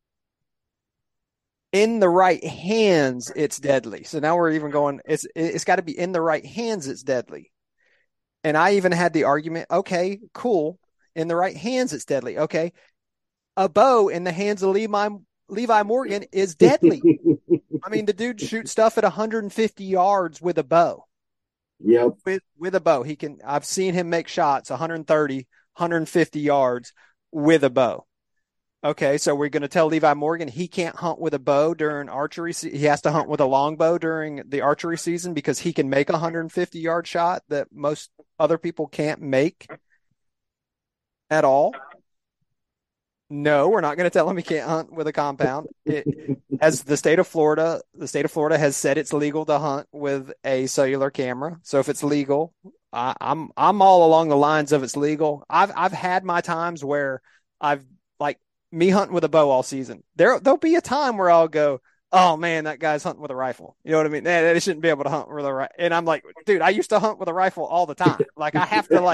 in the right hands, it's deadly. So now we're even going, it's got to be in the right hands, it's deadly. And I even had the argument, okay, cool. In the right hands, it's deadly. Okay. A bow in the hands of Levi Morgan is deadly. I mean, the dude shoots stuff at 150 yards with a bow. Yep. With a bow. I've seen him make shots 130, 150 yards with a bow. Okay, so we're going to tell Levi Morgan he can't hunt with a bow during archery. He has to hunt with a longbow during the archery season because he can make a 150-yard shot that most other people can't make at all. No, we're not going to tell him he can't hunt with a compound. As the state of Florida has said it's legal to hunt with a cellular camera. So if it's legal, I'm all along the lines of it's legal. I've had my times where I've like me hunting with a bow all season. There'll be a time where I'll go, oh man, that guy's hunting with a rifle. You know what I mean? They shouldn't be able to hunt with a rifle. And I'm like, dude, I used to hunt with a rifle all the time. Like I have to like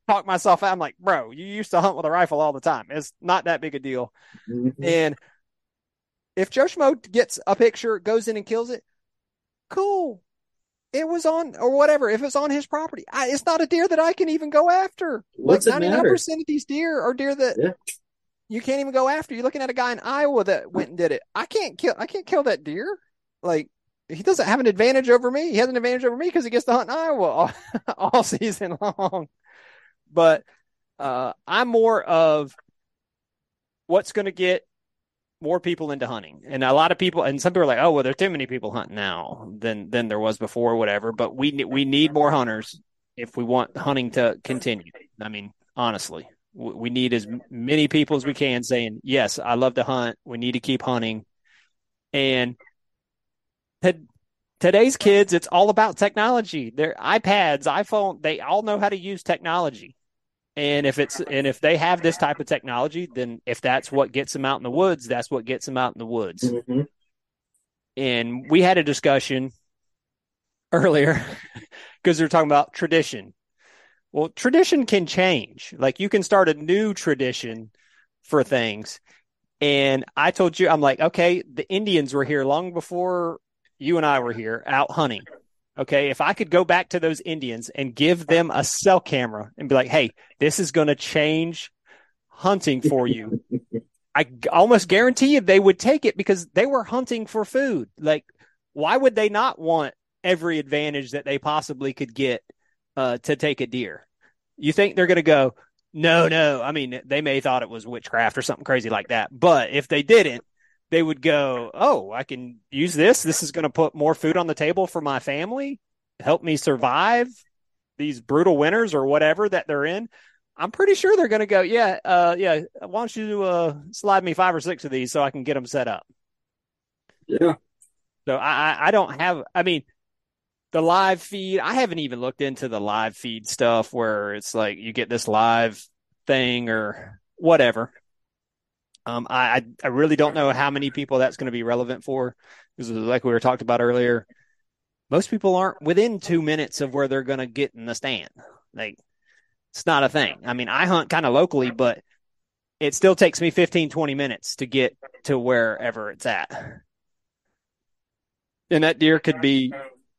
talk myself out. I'm like, bro, you used to hunt with a rifle all the time. It's not that big a deal. Mm-hmm. And if Joe Schmo gets a picture, goes in and kills it, cool. It was on, or whatever. If it's on his property, it's not a deer that I can even go after. What's like it matter? 99% of these deer are deer that you can't even go after. You're looking at a guy in Iowa that went and did it. I can't kill that deer. Like, he doesn't have an advantage over me. He has an advantage over me because he gets to hunt in Iowa all season long. But I'm more of what's going to get more people into hunting. And a lot of people, and some people are like, oh, well, there's too many people hunting now than there was before, or whatever. But we need more hunters if we want hunting to continue. I mean, honestly, we need as many people as we can saying, yes, I love to hunt. We need to keep hunting. And today's kids, it's all about technology. Their iPads, iPhone, they all know how to use technology. And if they have this type of technology, then if that's what gets them out in the woods, that's what gets them out in the woods. Mm-hmm. And we had a discussion earlier because they're talking about tradition. Well, tradition can change. Like, you can start a new tradition for things. And I told you, I'm like, okay, the Indians were here long before you and I were here out hunting. Okay, if I could go back to those Indians and give them a cell camera and be like, hey, this is going to change hunting for you, I almost guarantee you they would take it because they were hunting for food. Like, why would they not want every advantage that they possibly could get to take a deer? You think they're going to go, no. I mean, they may have thought it was witchcraft or something crazy like that. But if they didn't, they would go, oh, I can use this. This is going to put more food on the table for my family, help me survive these brutal winters or whatever that they're in. I'm pretty sure they're going to go, yeah. Why don't you slide me 5 or 6 of these so I can get them set up? Yeah. So I don't have, I mean, the live feed, I haven't even looked into the live feed stuff where it's like you get this live thing or whatever. I really don't know how many people that's going to be relevant for, because like we were talked about earlier, most people aren't within 2 minutes of where they're going to get in the stand. Like, it's not a thing. I mean, I hunt kind of locally, but it still takes me 15, 20 minutes to get to wherever it's at. And that deer could be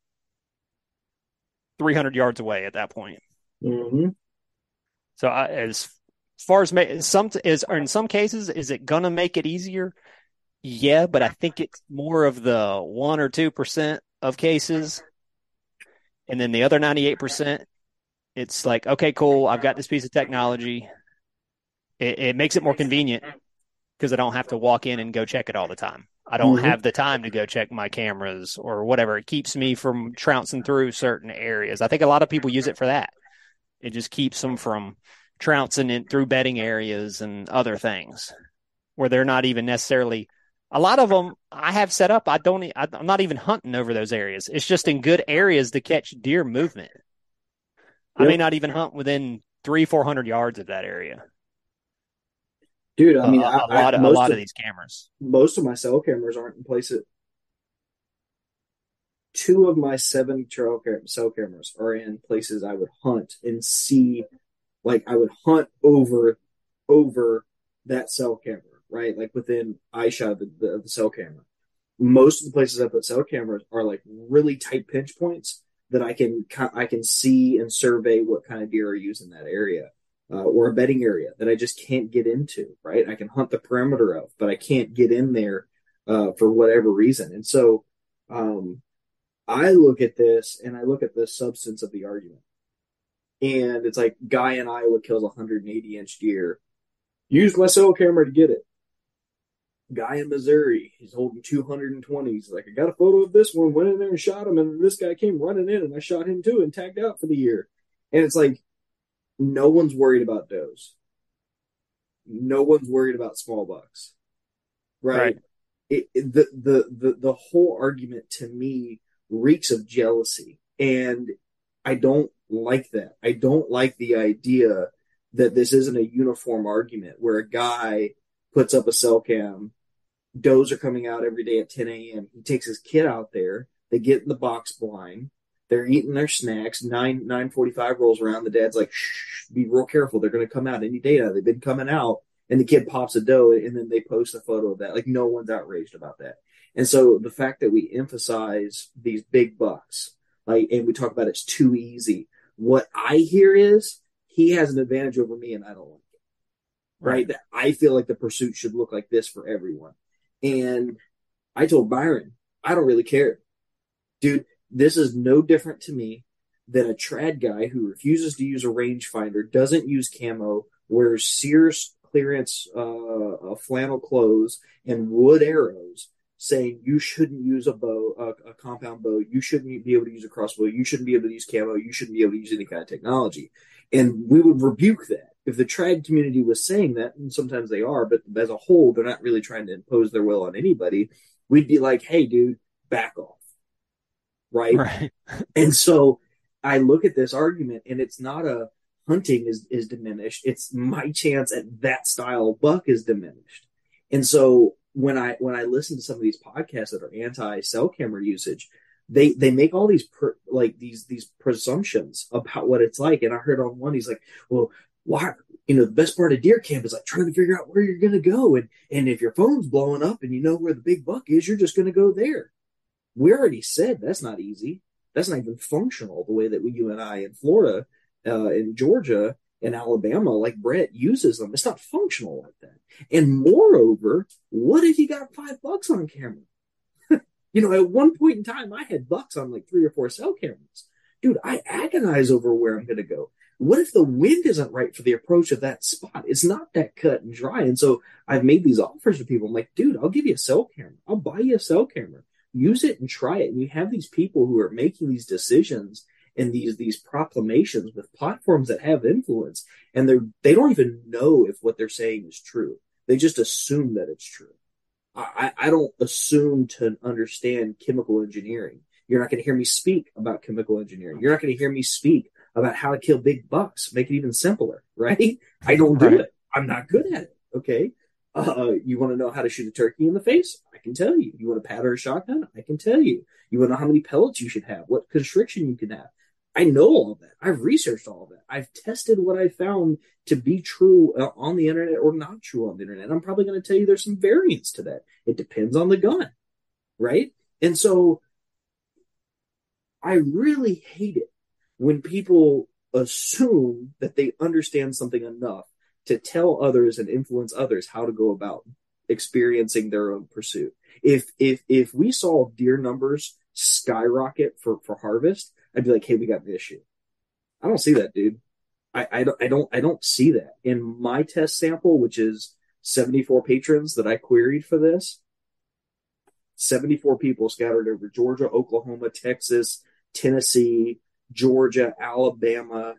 300 yards away at that point. Mm-hmm. So as far as in some cases, is it going to make it easier? Yeah, but I think it's more of the 1 or 2% of cases. And then the other 98%, it's like, okay, cool. I've got this piece of technology. It makes it more convenient because I don't have to walk in and go check it all the time. I don't have the time to go check my cameras or whatever. It keeps me from trouncing through certain areas. I think a lot of people use it for that. It just keeps them from trouncing in through bedding areas and other things where they're not even necessarily. A lot of them I have set up. I'm not even hunting over those areas. It's just in good areas to catch deer movement. Yep. I may not even hunt within 300-400 yards of that area. Dude, I mean, a lot of these cameras. Most of my cell cameras aren't in place at. 2 of my 7 cell cameras are in places I would hunt and see. Like, I would hunt over that cell camera, right? Like within eyeshot of the cell camera. Most of the places I put cell cameras are like really tight pinch points that I can see and survey what kind of deer are using that area. Or a bedding area that I just can't get into, right? I can hunt the perimeter of, but I can't get in there for whatever reason. And so I look at this and I look at the substance of the argument. And it's like, guy in Iowa kills a 180-inch deer. Used my cell camera to get it. Guy in Missouri, he's holding 220s. He's like, I got a photo of this one, went in there and shot him, and this guy came running in, and I shot him too and tagged out for the year. And it's like, no one's worried about does. No one's worried about small bucks, right? The whole argument to me reeks of jealousy, and I don't like that. I don't like the idea that this isn't a uniform argument where a guy puts up a cell cam, does are coming out every day at 10 a.m. He takes his kid out there. They get in the box blind. They're eating their snacks. 9:45 rolls around. The dad's like, shh, be real careful. They're going to come out any day now. They've been coming out. And the kid pops a doe and then they post a photo of that. Like no one's outraged about that. And so the fact that we emphasize these big bucks, like, and we talk about it's too easy. What I hear is he has an advantage over me and I don't like it. Right? That I feel like the pursuit should look like this for everyone. And I told Byron, I don't really care. Dude, this is no different to me than a trad guy who refuses to use a rangefinder, doesn't use camo, wears Sears clearance flannel clothes and wood arrows, saying you shouldn't use a bow, a compound bow, you shouldn't be able to use a crossbow, you shouldn't be able to use camo, you shouldn't be able to use any kind of technology. And we would rebuke that. If the trad community was saying that, and sometimes they are, but as a whole, they're not really trying to impose their will on anybody, we'd be like, hey, dude, back off. Right? And so I look at this argument, and it's not a hunting is diminished. It's my chance at that style of buck is diminished. And so when I listen to some of these podcasts that are anti cell camera usage, they make all these these presumptions about what it's like. And I heard on one, he's like, well, why, the best part of deer camp is like trying to figure out where you're going to go. And if your phone's blowing up and you know where the big buck is, you're just going to go there. We already said that's not easy. That's not even functional the way that you and I in Florida, in Georgia, in Alabama, like Brett uses them. It's not functional like that. And moreover, what if you got $5 on camera? At one point in time, I had bucks on like 3 or 4 cell cameras. Dude, I agonize over where I'm going to go. What if the wind isn't right for the approach of that spot? It's not that cut and dry. And so I've made these offers to people. I'm like, dude, I'll give you a cell camera. I'll buy you a cell camera. Use it and try it. And you have these people who are making these decisions and these proclamations with platforms that have influence, and they don't even know if what they're saying is true. They just assume that it's true. I don't assume to understand chemical engineering. You're not going to hear me speak about chemical engineering. You're not going to hear me speak about how to kill big bucks, make it even simpler, right? I don't do it. I'm not good at it. Okay. You want to know how to shoot a turkey in the face? I can tell you. You want to pattern a shotgun? I can tell you. You want to know how many pellets you should have, what constriction you can have. I know all of that. I've researched all of that. I've tested what I found to be true on the internet or not true on the internet. I'm probably going to tell you there's some variance to that. It depends on the gun, right? And so I really hate it when people assume that they understand something enough to tell others and influence others how to go about experiencing their own pursuit. If we saw deer numbers skyrocket for harvest, I'd be like, hey, we got an issue. I don't see that, dude. I don't see that. In my test sample, which is 74 patrons that I queried for this, 74 people scattered over Georgia, Oklahoma, Texas, Tennessee, Georgia, Alabama,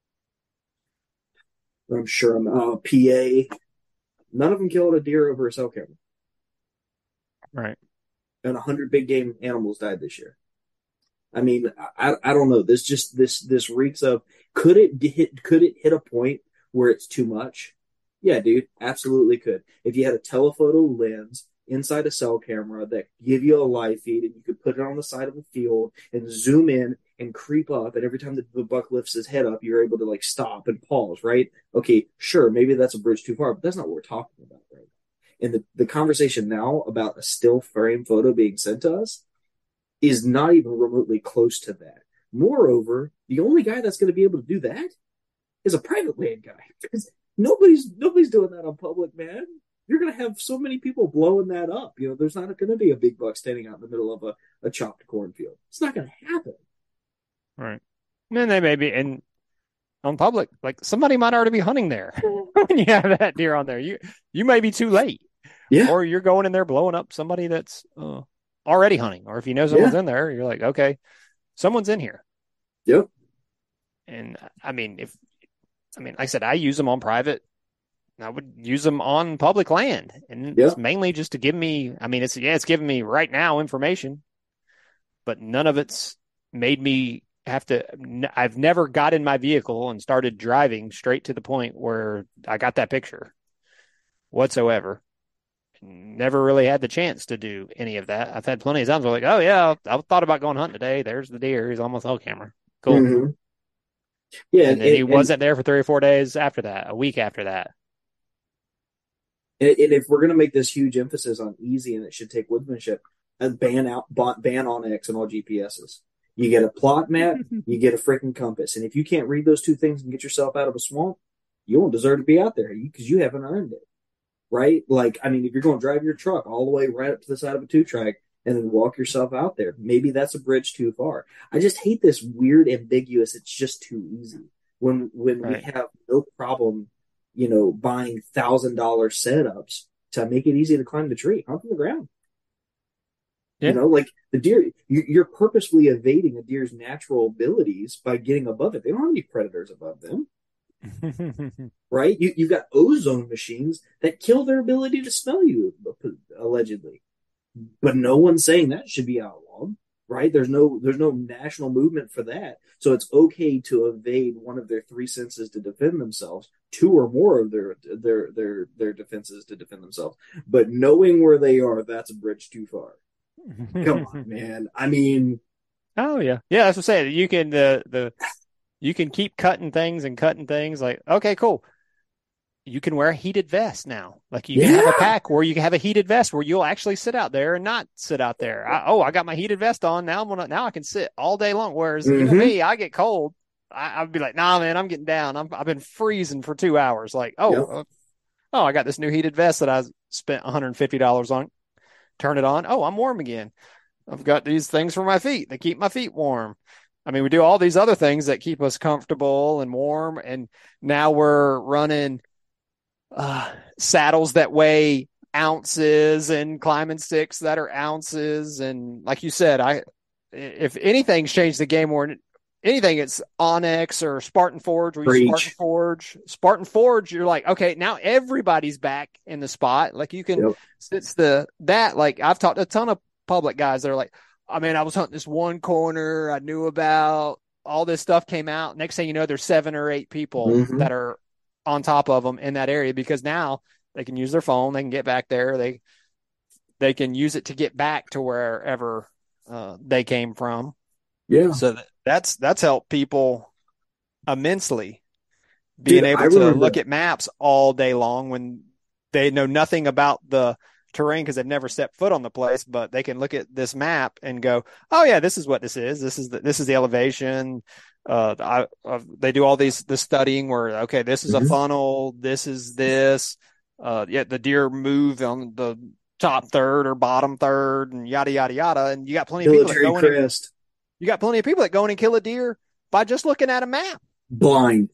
I'm sure PA. None of them killed a deer over a cell camera. Right. And 100 big game animals died this year. I mean, I don't know. This reeks of, could it hit a point where it's too much? Yeah, dude, absolutely could. If you had a telephoto lens inside a cell camera that give you a live feed and you could put it on the side of the field and zoom in and creep up, and every time the buck lifts his head up, you're able to like stop and pause, right? Okay, sure, maybe that's a bridge too far, but that's not what we're talking about right now. And the conversation now about a still frame photo being sent to us is not even remotely close to that. Moreover, the only guy that's going to be able to do that is a private land guy. Because nobody's doing that on public, man. You're going to have so many people blowing that up. There's not going to be a big buck standing out in the middle of a chopped cornfield. It's not going to happen. Right. And then they may be on public, like somebody might already be hunting there when you have that deer on there. You may be too late. Yeah. Or you're going in there blowing up somebody that's already hunting. Or if you know someone's in there, you're like, okay, someone's in here. Yep. And like I said, I use them on private. I would use them on public land, and it's mainly just to give me. I mean, it's giving me right now information, but none of it's made me have to. I've never got in my vehicle and started driving straight to the point where I got that picture whatsoever. Never really had the chance to do any of that. I've had plenty of times where like, oh yeah, I thought about going hunting today. There's the deer. He's almost on camera. Cool. Mm-hmm. Yeah, And then he wasn't there for 3 or 4 days after that, a week after that. and if we're gonna make this huge emphasis on easy and it should take woodsmanship, ban Onyx and all GPSs. You get a plot map, you get a freaking compass, and if you can't read those two things and get yourself out of a swamp, you won't deserve to be out there because you haven't earned it, right? Like, I mean, if you're going to drive your truck all the way right up to the side of a two track and then walk yourself out there, maybe that's a bridge too far. I just hate this weird, ambiguous. It's just too easy when we Right. have no problem, buying $1,000 setups to make it easy to climb the tree, hunt from the ground. Yeah. Like the deer, you're purposefully evading a deer's natural abilities by getting above it. They don't have any predators above them, right? You've got ozone machines that kill their ability to smell you, allegedly. But no one's saying that should be outlawed, right? There's no national movement for that. So it's okay to evade one of their three senses to defend themselves, two or more of their defenses to defend themselves. But knowing where they are, that's a bridge too far. Come on, man. I mean, Oh yeah, yeah. That's what I'm saying. You can you can keep cutting things and cutting things. Like, okay, cool. You can wear a heated vest now. Like you can have a pack where you can have a heated vest where you'll actually sit out there and not sit out there. I got my heated vest on now. Now I can sit all day long. Whereas me, I get cold. I'd be like, nah, man, I'm getting down. I've been freezing for 2 hours. Like, I got this new heated vest that I spent $150 on. Turn it on. Oh, I'm warm again. I've got these things for my feet. They keep my feet warm. I mean, we do all these other things that keep us comfortable and warm. And now we're running saddles that weigh ounces and climbing sticks that are ounces. And like you said, if anything's changed the game more than anything, it's Onyx or Spartan Forge. Spartan Forge, you're like, okay, now everybody's back in the spot. Like you can, it's like I've talked to a ton of public guys that are like, I mean, I was hunting this one corner I knew about, all this stuff came out. Next thing you know, there's 7 or 8 people that are on top of them in that area because now they can use their phone. They can get back there. They can use it to get back to wherever they came from. Yeah. So that's helped people immensely being able to look at maps all day long when they know nothing about the terrain because they've never stepped foot on the place, but they can look at this map and go, oh yeah, this is what this is. This is the elevation. They do all the studying where, okay, this is a funnel. This is this. The deer move on the top third or bottom third and yada, yada, yada. And you got plenty of people that go in. You got plenty of people that go in and kill a deer by just looking at a map. Blind.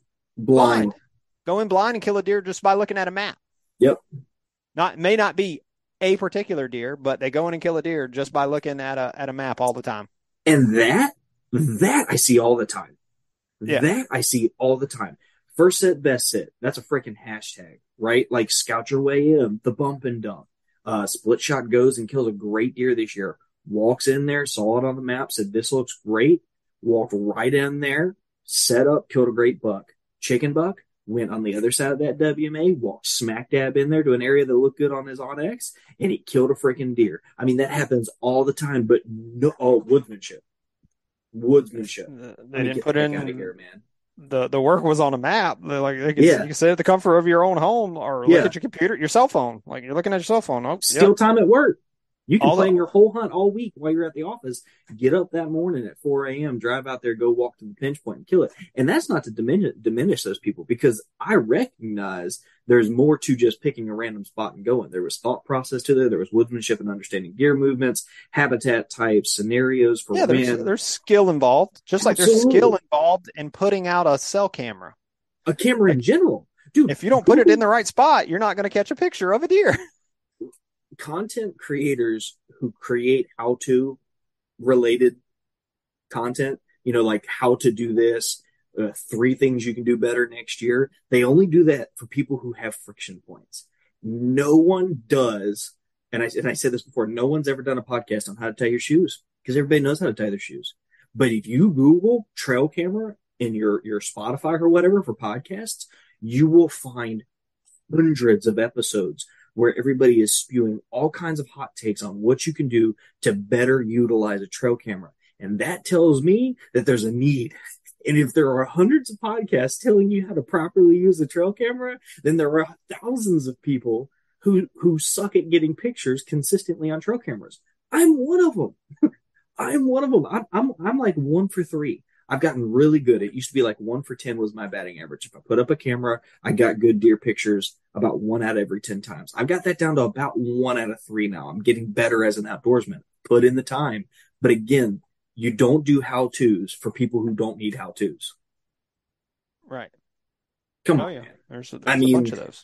Go in blind and kill a deer just by looking at a map. Yep. May not be a particular deer, but they go in and kill a deer just by looking at a map all the time. And that I see all the time. Yeah. That I see all the time. First sit, best sit. That's a freaking hashtag, right? Like scout your way in, the bump and dump. Split shot goes and kills a great deer this year. Walks in there, saw it on the map, said, this looks great. Walked right in there, set up, killed a great buck. Chicken buck went on the other side of that WMA, walked smack dab in there to an area that looked good on his Onyx, and he killed a freaking deer. I mean, that happens all the time, but woodsmanship. They didn't put in out of here, man. The work was on a map. You can sit at the comfort of your own home or look at your computer, your cell phone. Like you're looking at your cell phone. Oh, still time at work. You can plan your whole hunt all week while you're at the office. Get up that morning at 4 a.m., drive out there, go walk to the pinch point and kill it. And that's not to diminish those people because I recognize there's more to just picking a random spot and going. There was thought process to there. There was woodsmanship and understanding deer movements, habitat types, scenarios for wind. There's skill involved, just like there's skill involved in putting out a cell camera. A camera in general. Dude, if you don't put it in the right spot, you're not going to catch a picture of a deer. Content creators who create how-to related content, like how to do this, 3 things you can do better next year. They only do that for people who have friction points. No one does, and I said this before, no one's ever done a podcast on how to tie your shoes because everybody knows how to tie their shoes. But if you Google trail camera in your Spotify or whatever for podcasts, you will find hundreds of episodes where everybody is spewing all kinds of hot takes on what you can do to better utilize a trail camera. And that tells me that there's a need. And if there are hundreds of podcasts telling you how to properly use a trail camera, then there are thousands of people who suck at getting pictures consistently on trail cameras. I'm one of them. I'm one of them. I'm like 1 for 3. I've gotten really good. It used to be like 1 for 10 was my batting average. If I put up a camera, I got good deer pictures about 1 out of every 10 times. I've got that down to about 1 out of 3 now. I'm getting better as an outdoorsman. Put in the time. But again, you don't do how-tos for people who don't need how-tos. Right. Come Oh, on. yeah. There's a mean, bunch of those.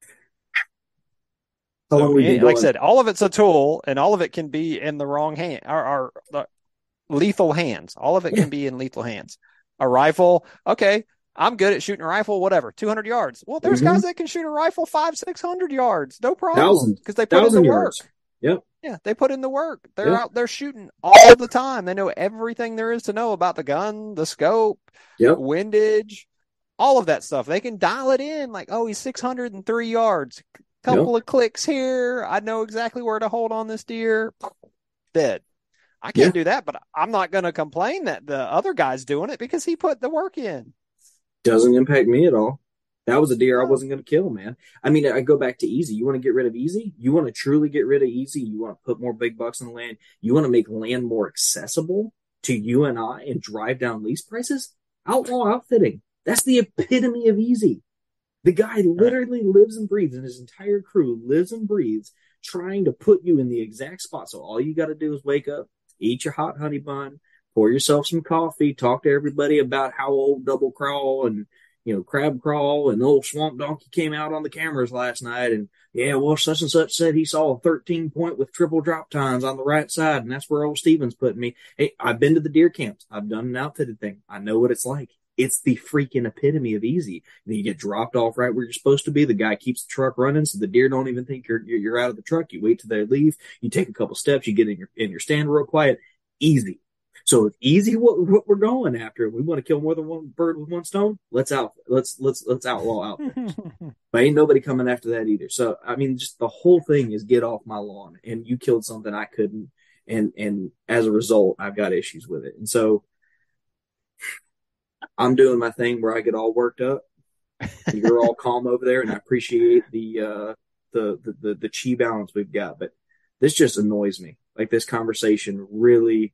How long we been like I going? said, all of it's a tool, and all of it can be in the wrong hand, or lethal hands. All of it can be in lethal hands. A rifle, okay, I'm good at shooting a rifle, whatever, 200 yards. Well, there's guys that can shoot a rifle 500-600 yards, no problem, because they put in the work. Yards. Yep. Yeah, they put in the work. They're out there shooting all the time. They know everything there is to know about the gun, the scope, windage, all of that stuff. They can dial it in like, oh, he's 603 yards. Couple of clicks here. I know exactly where to hold on this deer. Dead. I can't do that, but I'm not going to complain that the other guy's doing it because he put the work in. Doesn't impact me at all. That was a deer I wasn't going to kill, man. I mean, I go back to easy. You want to get rid of easy? You want to truly get rid of easy? You want to put more big bucks in the land? You want to make land more accessible to you and I and drive down lease prices? Outlaw Outfitting. That's the epitome of easy. The guy literally lives and breathes, and his entire crew lives and breathes trying to put you in the exact spot. So all you got to do is wake up, eat your hot honey bun, pour yourself some coffee, talk to everybody about how old Double Crawl and, Crab Crawl and old Swamp Donkey came out on the cameras last night. And well, such and such said he saw a 13 point with triple drop tines on the right side. And that's where old Steven's putting me. Hey, I've been to the deer camps. I've done an outfitted thing. I know what it's like. It's the freaking epitome of easy. Then you get dropped off right where you're supposed to be. The guy keeps the truck running, so the deer don't even think you're out of the truck. You wait till they leave. You take a couple steps. You get in your stand real quiet. Easy. So it's easy what we're going after. We want to kill more than one bird with one stone. Let's outlaw out. But ain't nobody coming after that either. So I mean, just the whole thing is get off my lawn. And you killed something I couldn't, and as a result, I've got issues with it. And so I'm doing my thing where I get all worked up. You're all calm over there, and I appreciate the chi balance we've got. But this just annoys me. Like, this conversation really,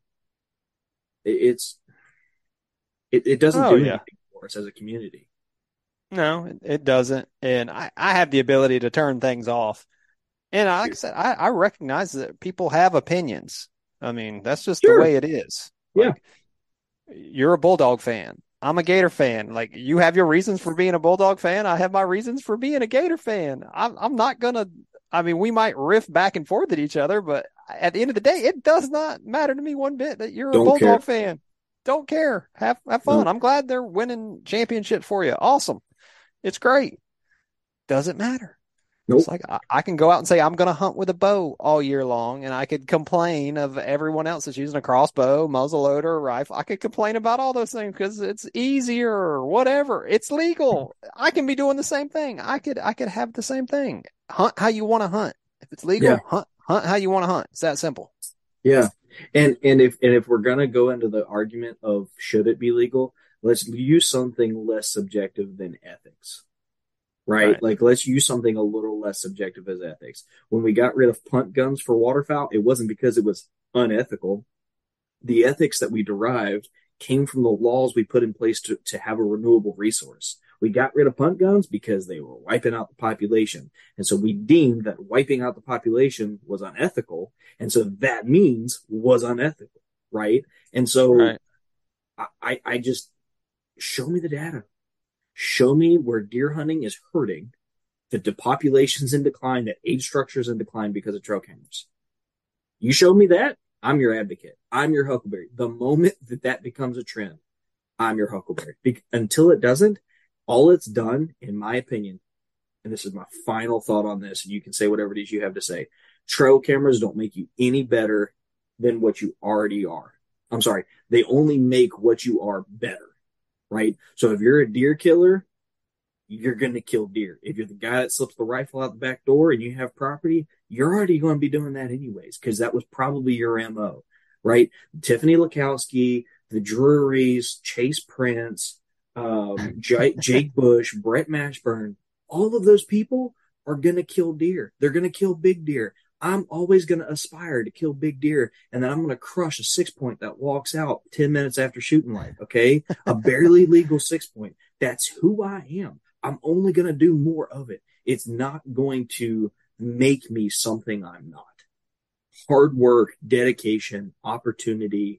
it doesn't do anything for us as a community. No, it doesn't. And I have the ability to turn things off. And like I said, I recognize that people have opinions. I mean, that's just the way it is. Like, you're a Bulldog fan. I'm a Gator fan. Like, you have your reasons for being a Bulldog fan. I have my reasons for being a Gator fan. I'm not going to, I mean, we might riff back and forth at each other, but at the end of the day, it does not matter to me one bit that you're a Bulldog fan. Don't care. Have fun. I'm glad they're winning championships for you. Awesome. It's great. Doesn't matter. Nope. It's like I can go out and say I'm going to hunt with a bow all year long, and I could complain of everyone else that's using a crossbow, muzzleloader, rifle. I could complain about all those things because it's easier or whatever. It's legal. I can be doing the same thing. I could have the same thing. Hunt how you want to hunt. If it's legal, hunt how you want to hunt. It's that simple. Yeah. And if we're going to go into the argument of should it be legal, let's use something less subjective than ethics. Right? Like, let's use something a little less subjective as ethics. When we got rid of punt guns for waterfowl, it wasn't because it was unethical. The ethics that we derived came from the laws we put in place to have a renewable resource. We got rid of punt guns because they were wiping out the population. And so we deemed that wiping out the population was unethical. And so that means was unethical. Right? And so I just, show me the data. Show me where deer hunting is hurting, that the population's in decline, that age structure's in decline because of trail cameras. You show me that, I'm your advocate. I'm your huckleberry. The moment that becomes a trend, I'm your huckleberry. Until it doesn't, all it's done, in my opinion, and this is my final thought on this, and you can say whatever it is you have to say, trail cameras don't make you any better than what you already are. I'm sorry, they only make what you are better. Right? So if you're a deer killer, you're going to kill deer. If you're the guy that slips the rifle out the back door and you have property, you're already going to be doing that anyways, because that was probably your MO, right? Tiffany Lukowski, the Drurys, Chase Prince, Jake Bush, Brett Mashburn, all of those people are going to kill deer. They're going to kill big deer. I'm always going to aspire to kill big deer, and then I'm going to crush a 6-point that walks out 10 minutes after shooting light, okay? A barely legal 6-point. That's who I am. I'm only going to do more of it. It's not going to make me something I'm not. Hard work, dedication, opportunity.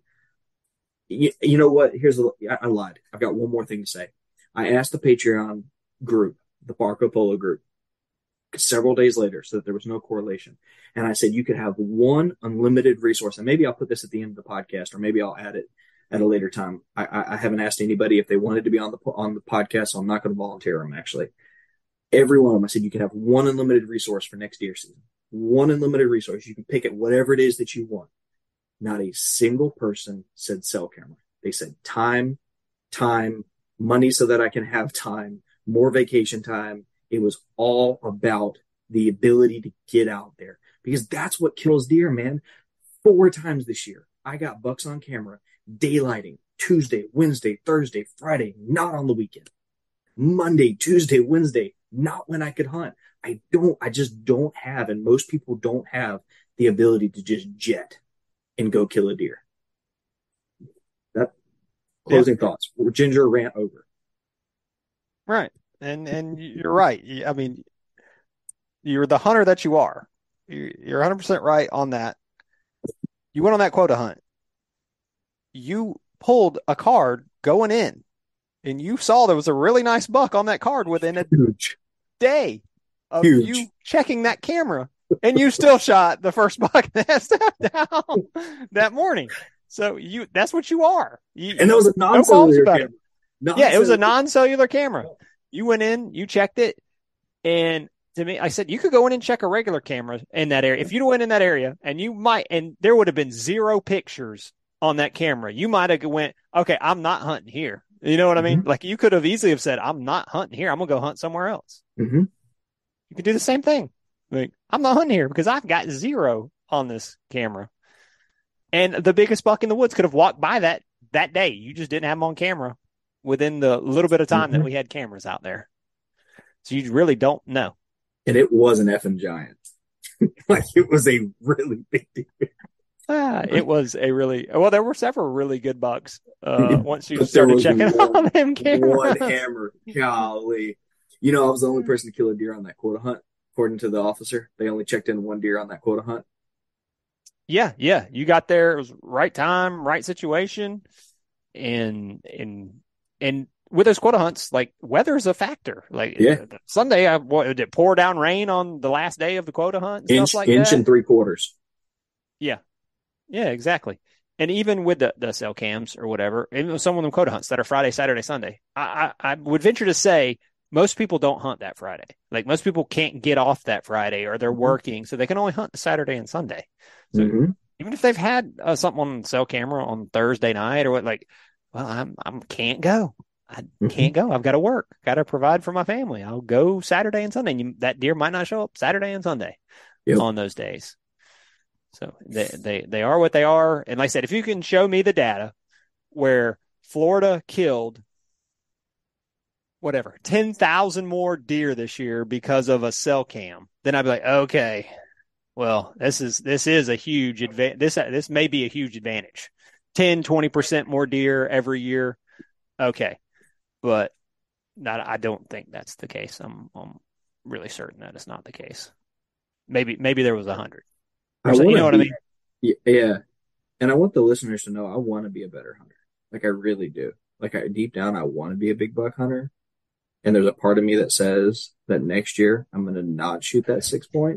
You know what? I lied. I've got one more thing to say. I asked the Patreon group, the Marco Polo group, several days later, so that there was no correlation. And I said, you could have one unlimited resource. And maybe I'll put this at the end of the podcast, or maybe I'll add it at a later time. I haven't asked anybody if they wanted to be on the podcast, so I'm not going to volunteer them, actually. Every one of them, I said, you can have one unlimited resource for next deer season. One unlimited resource. You can pick it, whatever it is that you want. Not a single person said cell camera. They said time, money so that I can have time, more vacation time. It was all about the ability to get out there, because that's what kills deer, man. 4 times this year, I got bucks on camera, daylighting, Tuesday, Wednesday, Thursday, Friday, not on the weekend. Monday, Tuesday, Wednesday, not when I could hunt. I just don't have, and most people don't have the ability to just jet and go kill a deer. That closing thoughts. Ginger rant over. Right. And you're right. I mean, you're the hunter that you are. You're 100% right on that. You went on that quota hunt. You pulled a card going in, and you saw there was a really nice buck on that card within a day of you checking that camera, and you still shot the first buck that stepped down that morning. So that's what you are. And it was a non-cellular camera. Yeah, it was a non-cellular camera. You went in, you checked it, and to me, I said, you could go in and check a regular camera in that area. If you went in that area, and there would have been 0 pictures on that camera, you might have went, okay, I'm not hunting here. You know what I mean? Mm-hmm. Like, you could have easily have said, I'm not hunting here. I'm going to go hunt somewhere else. Mm-hmm. You could do the same thing. Like, I'm not hunting here because I've got 0 on this camera. And the biggest buck in the woods could have walked by that day. You just didn't have him on camera within the little bit of time that we had cameras out there. So you really don't know. And it was an effing giant. Like, it was a really big deer. It was a really, well, there were several really good bucks once you started checking on them cameras. One hammer. Golly. You know, I was the only person to kill a deer on that quota hunt, according to the officer. They only checked in 1 deer on that quota hunt. Yeah. You got there. It was right time, right situation. And with those quota hunts, like, weather's a factor. Like, Sunday, did it pour down rain on the last day of the quota hunt? And stuff like inch that? and 3/4. Yeah, exactly. And even with the cell cams or whatever, even some of them quota hunts that are Friday, Saturday, Sunday, I would venture to say most people don't hunt that Friday. Like, most people can't get off that Friday, or they're working, so they can only hunt Saturday and Sunday. So even if they've had something on cell camera on Thursday night or what, like, well, I can't go. I can't go. I've got to work. Got to provide for my family. I'll go Saturday and Sunday. That deer might not show up Saturday and Sunday on those days. So they are what they are. And like I said, if you can show me the data where Florida killed 10,000 more deer this year because of a cell cam, then I'd be like, okay, well, this is a huge advantage. This may be a huge advantage. 10, 20% more deer every year. Okay. But I don't think that's the case. I'm really certain that it's not the case. Maybe there was 100. You know what I mean? Yeah. And I want the listeners to know I want to be a better hunter. Like, I really do. Like, deep down, I want to be a big buck hunter. And there's a part of me that says that next year I'm going to not shoot that 6-point.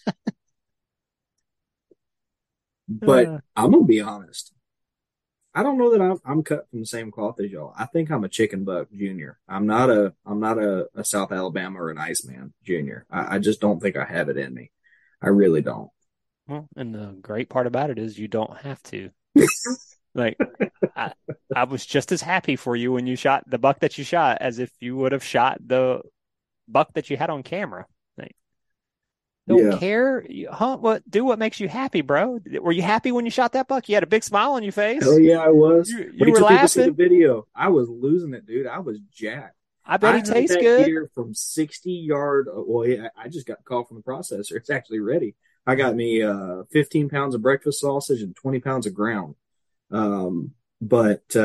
But I'm going to be honest. I don't know that I'm cut from the same cloth as y'all. I think I'm a chicken buck junior. I'm not a South Alabama or an Iceman junior. I just don't think I have it in me. I really don't. Well, and the great part about it is you don't have to. Like, I was just as happy for you when you shot the buck that you shot as if you would have shot the buck that you had on camera. Like, Don't Yeah. care. You hunt do what makes you happy, bro. Were you happy when you shot that buck? You had a big smile on your Hell face. yeah, I was. When You he were took me to see the laughing. video, I was losing it, dude. I was jacked. I bet I he heard tastes that good. deer from 60 yard. Well, yeah, I just got the call from the processor. It's actually ready. I got me 15 pounds of breakfast sausage and 20 pounds of ground. But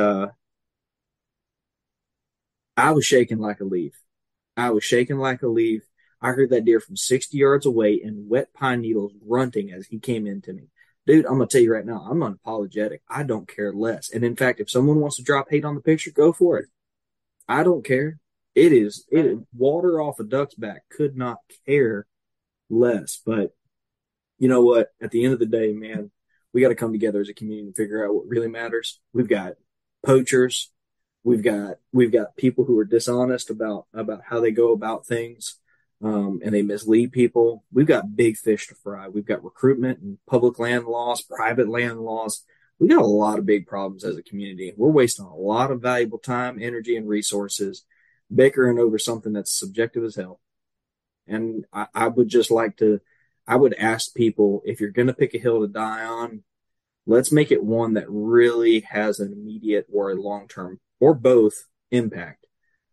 I was shaking like a leaf. I was shaking like a leaf. I heard that deer from 60 yards away and wet pine needles grunting as he came into me. Dude, I'm going to tell you right now, I'm unapologetic. I don't care less. And in fact, if someone wants to drop hate on the picture, go for it. I don't care. It is water off a duck's back. Could not care less. But you know what? At the end of the day, man, we got to come together as a community and figure out what really matters. We've got poachers. We've got people who are dishonest about how they go about things, and they mislead people. We've got big fish to fry. We've got recruitment and public land laws, private land laws. We got a lot of big problems as a community. We're wasting a lot of valuable time, energy, and resources bickering over something that's subjective as hell. And I would just like to, I would ask people, if you're going to pick a hill to die on, let's make it one that really has an immediate or a long term or both impact.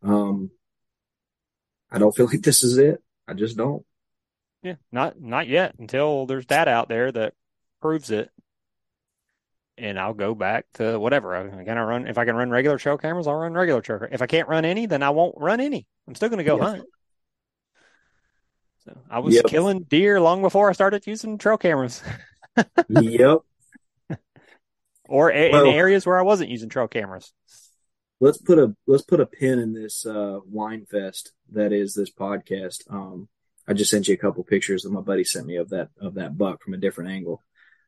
I don't feel like this is it. I just don't. Yeah, not yet until there's data out there that proves it. And I'll go back to whatever. If I can run regular trail cameras, I'll run regular trail. If I can't run any, then I won't run any. I'm still going to go hunt. So I was killing deer long before I started using trail cameras. Yep. Or in areas where I wasn't using trail cameras. Let's put a pin in this wine fest that is this podcast. I just sent you a couple pictures that my buddy sent me of that buck from a different angle.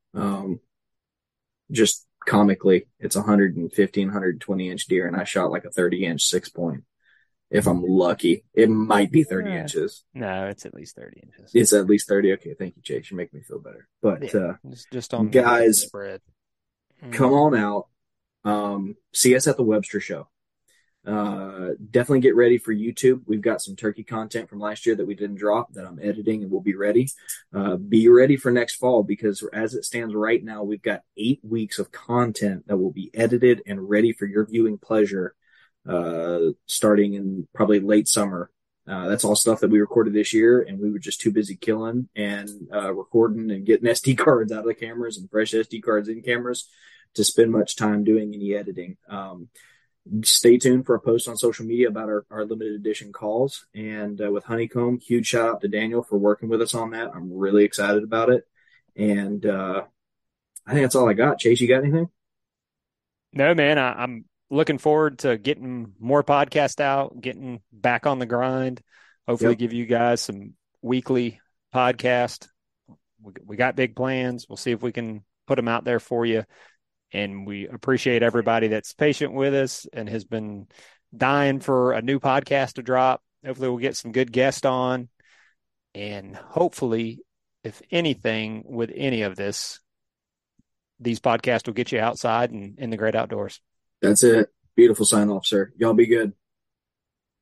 Just comically, it's 115, 120 inch deer, and I shot like a 30 inch 6-point. If I'm lucky, it might be 30 inches. No, it's at least 30 inches. It's at least 30. Okay, thank you, Chase. You're making me feel better. But just on guys, spread. Come on out. See us at the Webster Show. Definitely get ready for YouTube. We've got some turkey content from last year that we didn't drop that I'm editing and will be ready. Be ready for next fall, because as it stands right now, we've got 8 weeks of content that will be edited and ready for your viewing pleasure, starting in probably late summer. That's all stuff that we recorded this year, and we were just too busy killing and recording and getting SD cards out of the cameras and fresh SD cards in cameras to spend much time doing any editing. Stay tuned for a post on social media about our limited edition calls. And with Honeycomb, huge shout out to Daniel for working with us on that. I'm really excited about it. And I think that's all I got. Chase, you got anything? No, man. I'm looking forward to getting more podcasts out, getting back on the grind. Hopefully give you guys some weekly podcast. We got big plans. We'll see if we can put them out there for you. And we appreciate everybody that's patient with us and has been dying for a new podcast to drop. Hopefully we'll get some good guests on. And hopefully, if anything, with any of this, these podcasts will get you outside and in the great outdoors. That's it. Beautiful sign off, sir. Y'all be good.